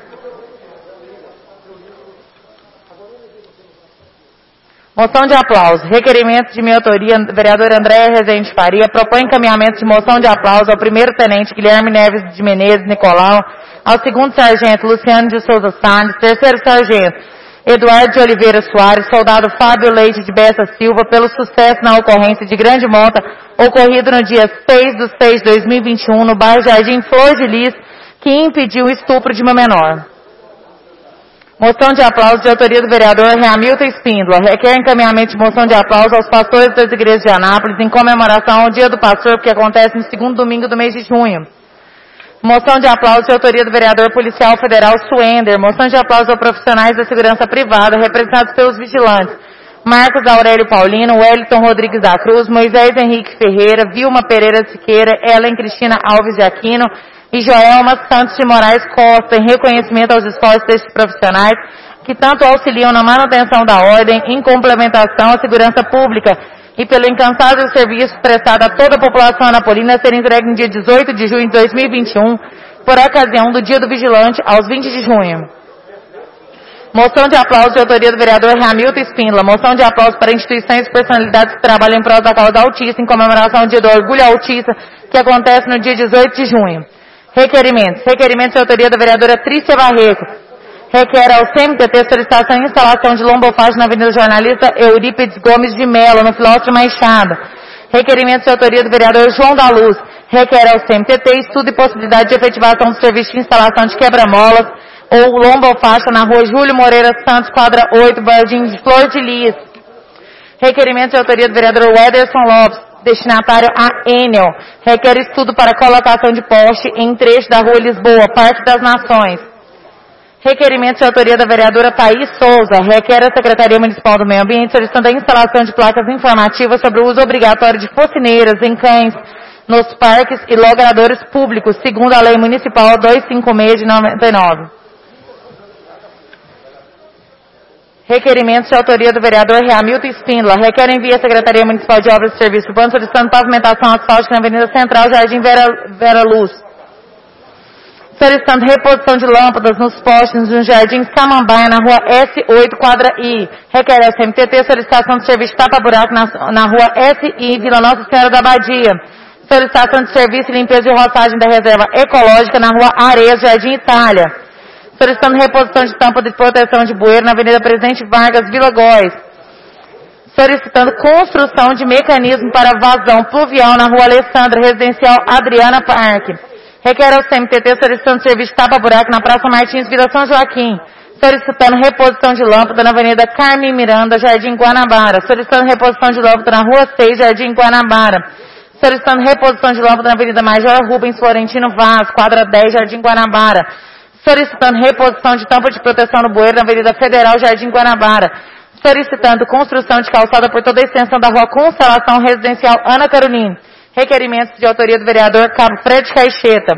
Speaker 4: Moção de aplauso. Requerimento de minha autoria, vereadora Andréa Rezende Faria, propõe encaminhamento de moção de aplauso ao primeiro-tenente Guilherme Neves de Menezes Nicolau, ao segundo-sargento Luciano de Souza Salles, terceiro-sargento Eduardo de Oliveira Soares, soldado Fábio Leite de Bessa Silva, pelo sucesso na ocorrência de grande monta ocorrido no dia 6/6/2021, no bairro Jardim Flor de Lis, que impediu o estupro de uma menor. Moção de aplauso de autoria do vereador Hamilton Espíndola. Requer encaminhamento de moção de aplauso aos pastores das igrejas de Anápolis em comemoração ao Dia do Pastor, que acontece no segundo domingo do mês de junho. Moção de aplauso de autoria do vereador policial federal Suender. Moção de aplauso aos profissionais da segurança privada, representados pelos vigilantes Marcos Aurélio Paulino, Wellington Rodrigues da Cruz, Moisés Henrique Ferreira, Vilma Pereira Siqueira, Ellen Cristina Alves de Aquino e Joelma Santos de Moraes Costa, em reconhecimento aos esforços destes profissionais que tanto auxiliam na manutenção da ordem, em complementação à segurança pública e pelo incansável serviço prestado a toda a população anapolina, a ser entregue no dia 18 de junho de 2021, por ocasião do Dia do Vigilante, aos 20 de junho. Moção de aplauso de autoria do vereador Hamilton Espíndola. Moção de aplauso para instituições e personalidades que trabalham em prol da causa autista, em comemoração ao Dia do Orgulho Autista, que acontece no dia 18 de junho. Requerimentos. Requerimentos de autoria da vereadora Trícia Barreto. Requer ao CMTT solicitação e instalação de lombofagem na Avenida Jornalista Eurípides Gomes de Mello, no Filósofo Machado. Requerimentos de autoria do vereador João da Luz. Requer ao CMTT estudo e possibilidade de efetivação do serviço de instalação de quebra-molas ou lombofaixa na rua Júlio Moreira Santos, quadra 8, Jardim de Flor de Lis. Requerimento de autoria do vereador Wederson Lopes, destinatário a Enel. Requer estudo para colocação de poste em trecho da rua Lisboa, Parque das Nações. Requerimento de autoria da vereadora Thaís Souza. Requer a Secretaria Municipal do Meio Ambiente solicitando a instalação de placas informativas sobre o uso obrigatório de focineiras em cães nos parques e logradouros públicos, segundo a Lei Municipal 256 de 99. Requerimentos de autoria do vereador Hamilton Spínola. Requer envio à Secretaria Municipal de Obras e Serviços Urbanos solicitando pavimentação asfáltica na Avenida Central, Jardim Vera Luz. Solicitando reposição de lâmpadas nos postes no Jardim Samambaia, na Rua S8, quadra I. Requer a CMTT solicitação de serviço de tapa-buraco na Rua SI, Vila Nossa Senhora da Abadia. Solicitação de serviço de limpeza e roçagem da reserva ecológica na Rua Areias, Jardim Itália. Solicitando reposição de tampa de proteção de bueiro na Avenida Presidente Vargas, Vila Góis. Solicitando construção de mecanismo para vazão pluvial na Rua Alessandra, Residencial Adriana Parque. Requer ao CMTT solicitando serviço de tapa-buraco na Praça Martins, Vila São Joaquim. Solicitando reposição de lâmpada na Avenida Carmen Miranda, Jardim Guanabara. Solicitando reposição de lâmpada na Rua 6, Jardim Guanabara. Solicitando reposição de lâmpada na Avenida Major Rubens Florentino Vaz, quadra 10, Jardim Guanabara. Solicitando reposição de tampa de proteção no bueiro na Avenida Federal, Jardim Guanabara. Solicitando construção de calçada por toda a extensão da Rua Constelação Residencial Ana Carolina. Requerimentos de autoria do vereador Cabo Fred Caixeta.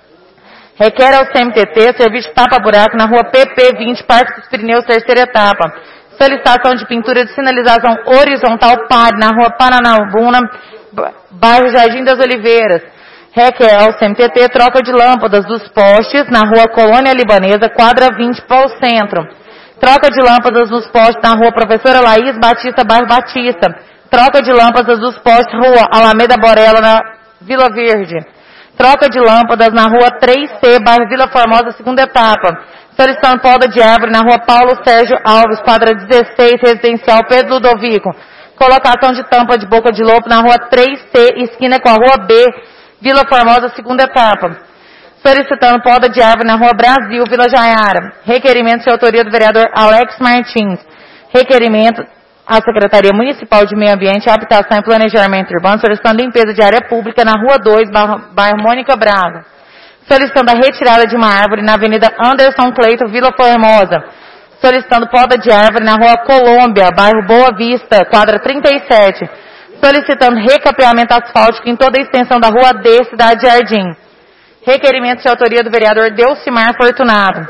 Speaker 4: Requer ao CMTT serviço de tapa-buraco na Rua PP 20, Parque dos Pirineus, terceira etapa. Solicitação de pintura de sinalização horizontal PAR na Rua Paranabuna, bairro Jardim das Oliveiras. Requer ao CMTT troca de lâmpadas dos postes na Rua Colônia Libanesa, quadra 20, para o centro. Troca de lâmpadas dos postes na Rua Professora Laís Batista, bairro Batista. Troca de lâmpadas dos postes Rua Alameda Borella, na Vila Verde. Troca de lâmpadas na Rua 3C, bairro Vila Formosa, segunda etapa. Solicitando poda de árvore na Rua Paulo Sérgio Alves, quadra 16, Residencial Pedro Ludovico. Colocação de tampa de boca de lobo na Rua 3C, esquina com a Rua B, Vila Formosa, segunda etapa. Solicitando poda de árvore na Rua Brasil, Vila Jaiara. Requerimento de autoria do vereador Alex Martins. Requerimento à Secretaria Municipal de Meio Ambiente, Habitação e Planejamento Urbano, solicitando limpeza de área pública na Rua 2, bairro Mônica Braga. Solicitando a retirada de uma árvore na Avenida Anderson Cleito, Vila Formosa. Solicitando poda de árvore na Rua Colômbia, bairro Boa Vista, quadra 37. Solicitando recapeamento asfáltico em toda a extensão da Rua D, Cidade Jardim. Requerimento de autoria do vereador Delcimar Fortunato.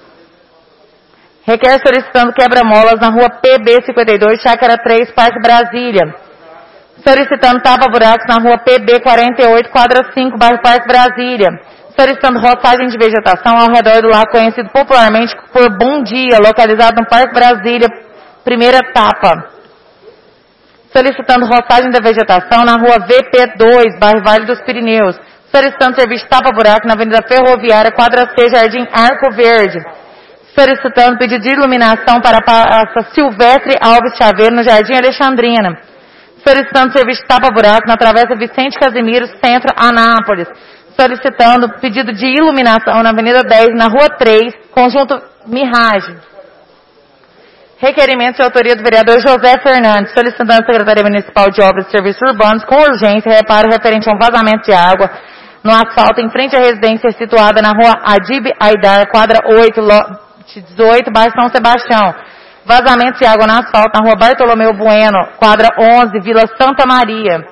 Speaker 4: Requer solicitando quebra-molas na Rua PB 52, Chácara 3, Parque Brasília. Solicitando tapa-buracos na Rua PB 48, quadra 5, bairro Parque Brasília. Solicitando roçagem de vegetação ao redor do lago conhecido popularmente por Bom Dia, localizado no Parque Brasília, primeira etapa. Solicitando roçagem da vegetação na Rua VP2, bairro Vale dos Pirineus. Solicitando serviço de tapa-buraco na Avenida Ferroviária, quadra C, Jardim Arco Verde. Solicitando pedido de iluminação para a Praça Silvestre Alves Chaveiro, no Jardim Alexandrina. Solicitando serviço de tapa-buraco na Travessa Vicente Casimiro, Centro, Anápolis. Solicitando pedido de iluminação na Avenida 10, na Rua 3, Conjunto Mirage. Requerimento de autoria do vereador José Fernandes, solicitando à Secretaria Municipal de Obras e Serviços Urbanos, com urgência, reparo referente a um vazamento de água no asfalto em frente à residência situada na Rua Adib Aidar, quadra 8, lote 18, bairro São Sebastião. Vazamento de água no asfalto na Rua Bartolomeu Bueno, quadra 11, Vila Santa Maria.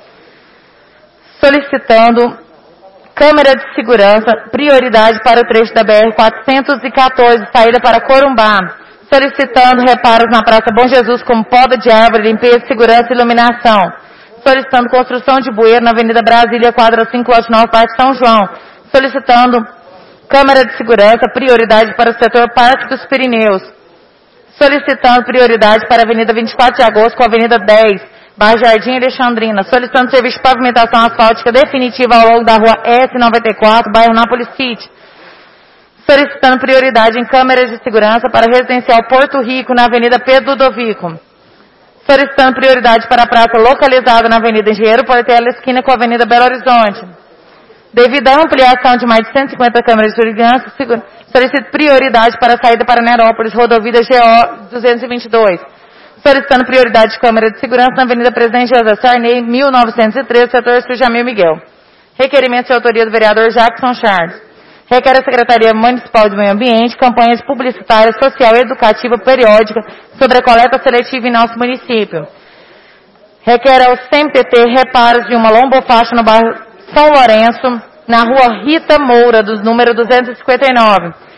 Speaker 4: Solicitando câmera de segurança, prioridade para o trecho da BR-414, saída para Corumbá. Solicitando reparos na Praça Bom Jesus como poda de árvore, limpeza, segurança e iluminação. Solicitando construção de bueiro na Avenida Brasília, quadra 5, lote 9, Parque São João. Solicitando câmera de segurança, prioridade para o setor Parque dos Pirineus. Solicitando prioridade para a Avenida 24 de Agosto com a Avenida 10, bairro Jardim Alexandrina. Solicitando serviço de pavimentação asfáltica definitiva ao longo da Rua S94, bairro Nápoles City. Solicitando prioridade em câmeras de segurança para a Residencial Porto Rico, na Avenida Pedro Ludovico. Solicitando prioridade para a praça localizada na Avenida Engenheiro Portela, esquina com a Avenida Belo Horizonte. Devido à ampliação de mais de 150 câmeras de segurança, solicito prioridade para a saída para Nerópolis, rodovia GO 222. Solicitando prioridade de câmera de segurança na Avenida Presidente José Sarney, 1913, setor Sul Jamil Miguel. Requerimento de autoria do vereador Jackson Charles. Requer a Secretaria Municipal de Meio Ambiente campanhas publicitárias, social e educativa periódica sobre a coleta seletiva em nosso município. Requer ao CMTT reparos de uma lombofaixa no bairro São Lourenço, na Rua Rita Moura, do número 259.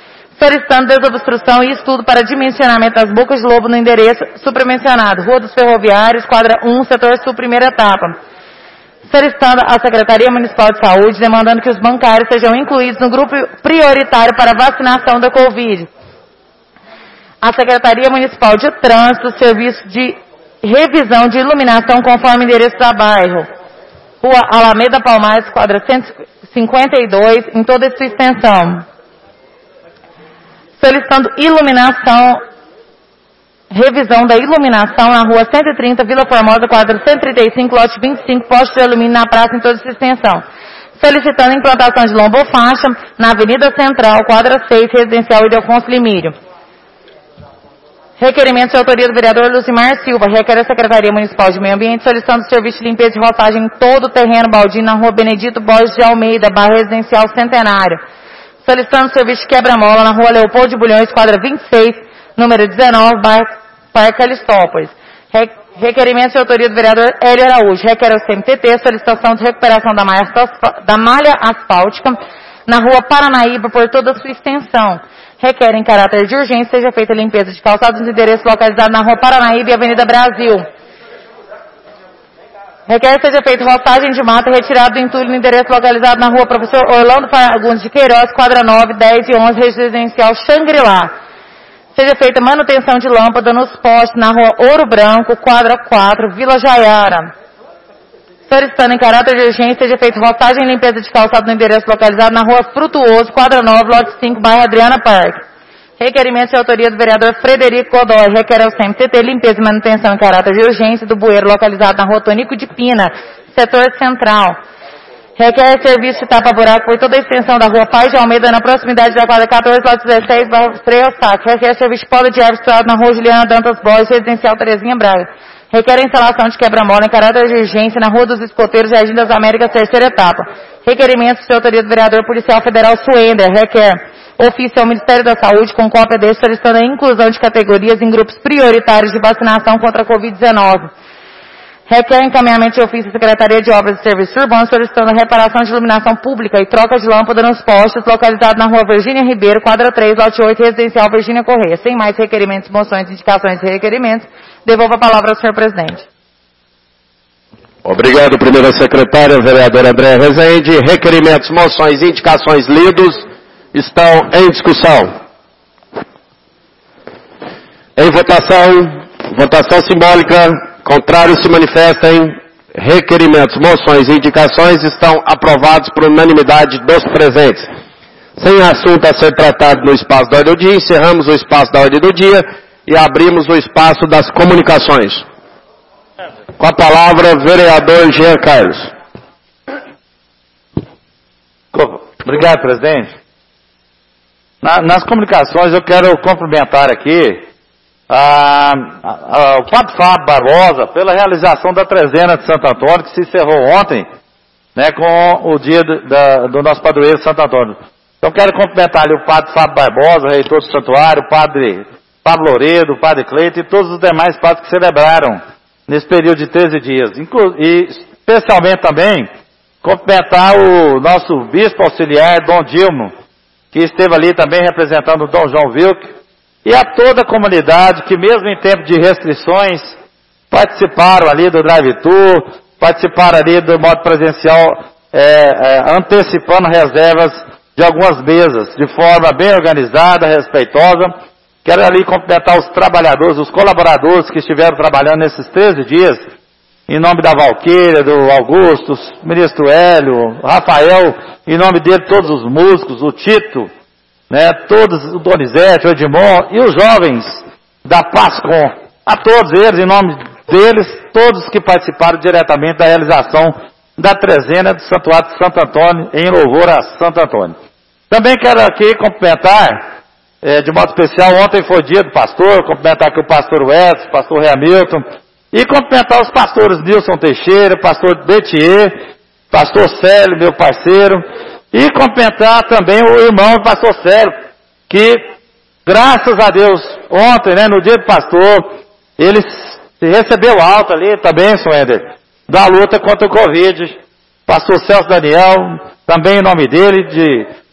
Speaker 4: solicitando desobstrução e estudo para dimensionamento das bocas de lobo no endereço supramencionado, Rua dos Ferroviários, quadra 1, setor sul, primeira etapa. Solicitando à Secretaria Municipal de Saúde, demandando que os bancários sejam incluídos no grupo prioritário para vacinação da Covid. A Secretaria Municipal de Trânsito, serviço de revisão de iluminação conforme endereço da bairro, Rua Alameda Palmares, quadra 152, em toda a sua extensão. Solicitando iluminação, revisão da iluminação na Rua 130, Vila Formosa, quadra 135, lote 25, poste de alumínio na praça em toda a sua extensão. Solicitando implantação de lombofaixa na Avenida Central, quadra 6, residencial Ildefonso Limírio. Requerimento de autoria do vereador Lucimar Silva, requer a Secretaria Municipal de Meio Ambiente solicitando serviço de limpeza e roçagem em todo o terreno baldio na Rua Benedito Borges de Almeida, bairro residencial Centenário. Solicitando serviço de quebra-mola na Rua Leopoldo de Bulhões, quadra 26, número 19, bairro Parque Alistópolis. Requerimento de autoria do vereador Hélio Araújo, requer ao CMTT solicitação de recuperação da malha asfáltica na Rua Paranaíba por toda a sua extensão. Requer em caráter de urgência seja feita a limpeza de calçados nos endereços localizados na Rua Paranaíba e Avenida Brasil. Requer seja feita roçagem de mata retirada do entulho no endereço localizado na Rua Professor Orlando Fagundes de Queiroz, quadra 9, 10 e 11, residencial Xangri-Lá. Seja feita manutenção de lâmpada nos postes na Rua Ouro Branco, quadra 4, Vila Jaiara. Solicitando em caráter de urgência seja feita roçagem e limpeza de calçado no endereço localizado na Rua Frutuoso, quadra 9, lote 5, bairro Adriana Parque. Requerimento de autoria do vereador Frederico Godoy, requer ao CMTT limpeza e manutenção em caráter de urgência do bueiro localizado na Rua Tonico de Pina, setor central. Requer serviço de tapa-buraco por toda a extensão da Rua Paz de Almeida, na proximidade da quadra 14, lote 16, bairro Freio-Saco. Requer serviço de poda de árvore situado na Rua Juliana Dantas Borges, residencial Terezinha Braga. Requer a instalação de quebra-mola em caráter de urgência na Rua dos Escoteiros, Jardim das Américas, terceira etapa. Requerimentos de autoria do vereador policial federal Suender. Requer ofício ao Ministério da Saúde com cópia deste solicitando a inclusão de categorias em grupos prioritários de vacinação contra a Covid-19. Requer encaminhamento de ofício à Secretaria de Obras e Serviços Urbanos solicitando a reparação de iluminação pública e troca de lâmpada nos postes localizado na Rua Virgínia Ribeiro, quadra 3, lote 8, residencial Virgínia Correia. Sem mais requerimentos, moções, indicações e requerimentos, devolvo a palavra ao senhor presidente.
Speaker 1: Obrigado, primeira secretária, vereador André Rezende. Requerimentos, moções e indicações lidos estão em discussão. Em votação simbólica, contrários se manifestem. Requerimentos, moções e indicações estão aprovados por unanimidade dos presentes. Sem assunto a ser tratado no espaço da ordem do dia, encerramos o espaço da ordem do dia e abrimos o espaço das comunicações. Com a palavra, vereador Jean Carlos.
Speaker 12: Obrigado, presidente. Nas comunicações, eu quero cumprimentar aqui o Padre Fábio Barbosa pela realização da trezena de Santo Antônio, que se encerrou ontem, né, com o dia do nosso padroeiro Santo Antônio. Então, quero cumprimentar ali o Padre Fábio Barbosa, reitor do santuário, o Padre Pablo Loredo, o Padre Cleito e todos os demais padres que celebraram nesse período de 13 dias. E especialmente também cumprimentar o nosso bispo auxiliar, Dom Dilmo, que esteve ali também representando o Dom João Wilk, e a toda a comunidade que mesmo em tempo de restrições participaram ali do drive-thru, participaram ali do modo presencial, antecipando reservas de algumas mesas, de forma bem organizada, respeitosa. Quero ali cumprimentar os trabalhadores, os colaboradores que estiveram trabalhando nesses 13 dias, em nome da Valquíria, do Augusto, o ministro Hélio, o Rafael, em nome dele todos os músicos, o Tito, né, todos, o Donizete, o Edmond e os jovens da Pascom, a todos eles, em nome deles, todos que participaram diretamente da realização da trezena do Santuário de Santo Antônio, em louvor a Santo Antônio. Também quero aqui cumprimentar, de modo especial, ontem foi dia do pastor, cumprimentar aqui o pastor Wes, o pastor Hamilton, e cumprimentar os pastores Nilson Teixeira, pastor Betier, pastor Célio, meu parceiro, e cumprimentar também o irmão do pastor Célio, que, graças a Deus, ontem, né, no dia do pastor, ele recebeu alta ali também, Suender, da luta contra o Covid. Pastor Celso Daniel, também em nome dele,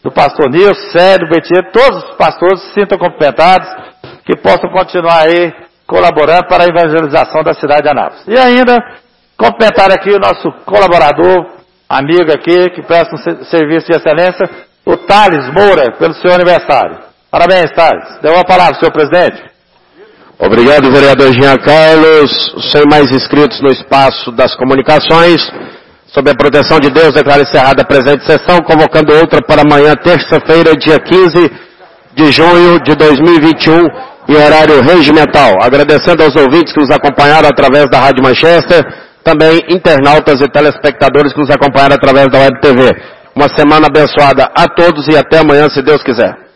Speaker 12: do pastor Nilson, Célio, Betinho, todos os pastores se sintam cumprimentados, que possam continuar aí colaborando para a evangelização da cidade de Anápolis. E ainda, cumprimentar aqui o nosso colaborador, amigo aqui, que presta um serviço de excelência, o Thales Moura, pelo seu aniversário. Parabéns, Thales. Deu uma palavra, senhor presidente.
Speaker 1: Obrigado, vereador Jean Carlos. Sem mais inscritos no espaço das comunicações, sob a proteção de Deus, declaro encerrada a presente sessão, convocando outra para amanhã, terça-feira, dia 15 de junho de 2021, em horário regimental. Agradecendo aos ouvintes que nos acompanharam através da Rádio Manchester, também internautas e telespectadores que nos acompanharam através da Web TV. Uma semana abençoada a todos e até amanhã, se Deus quiser.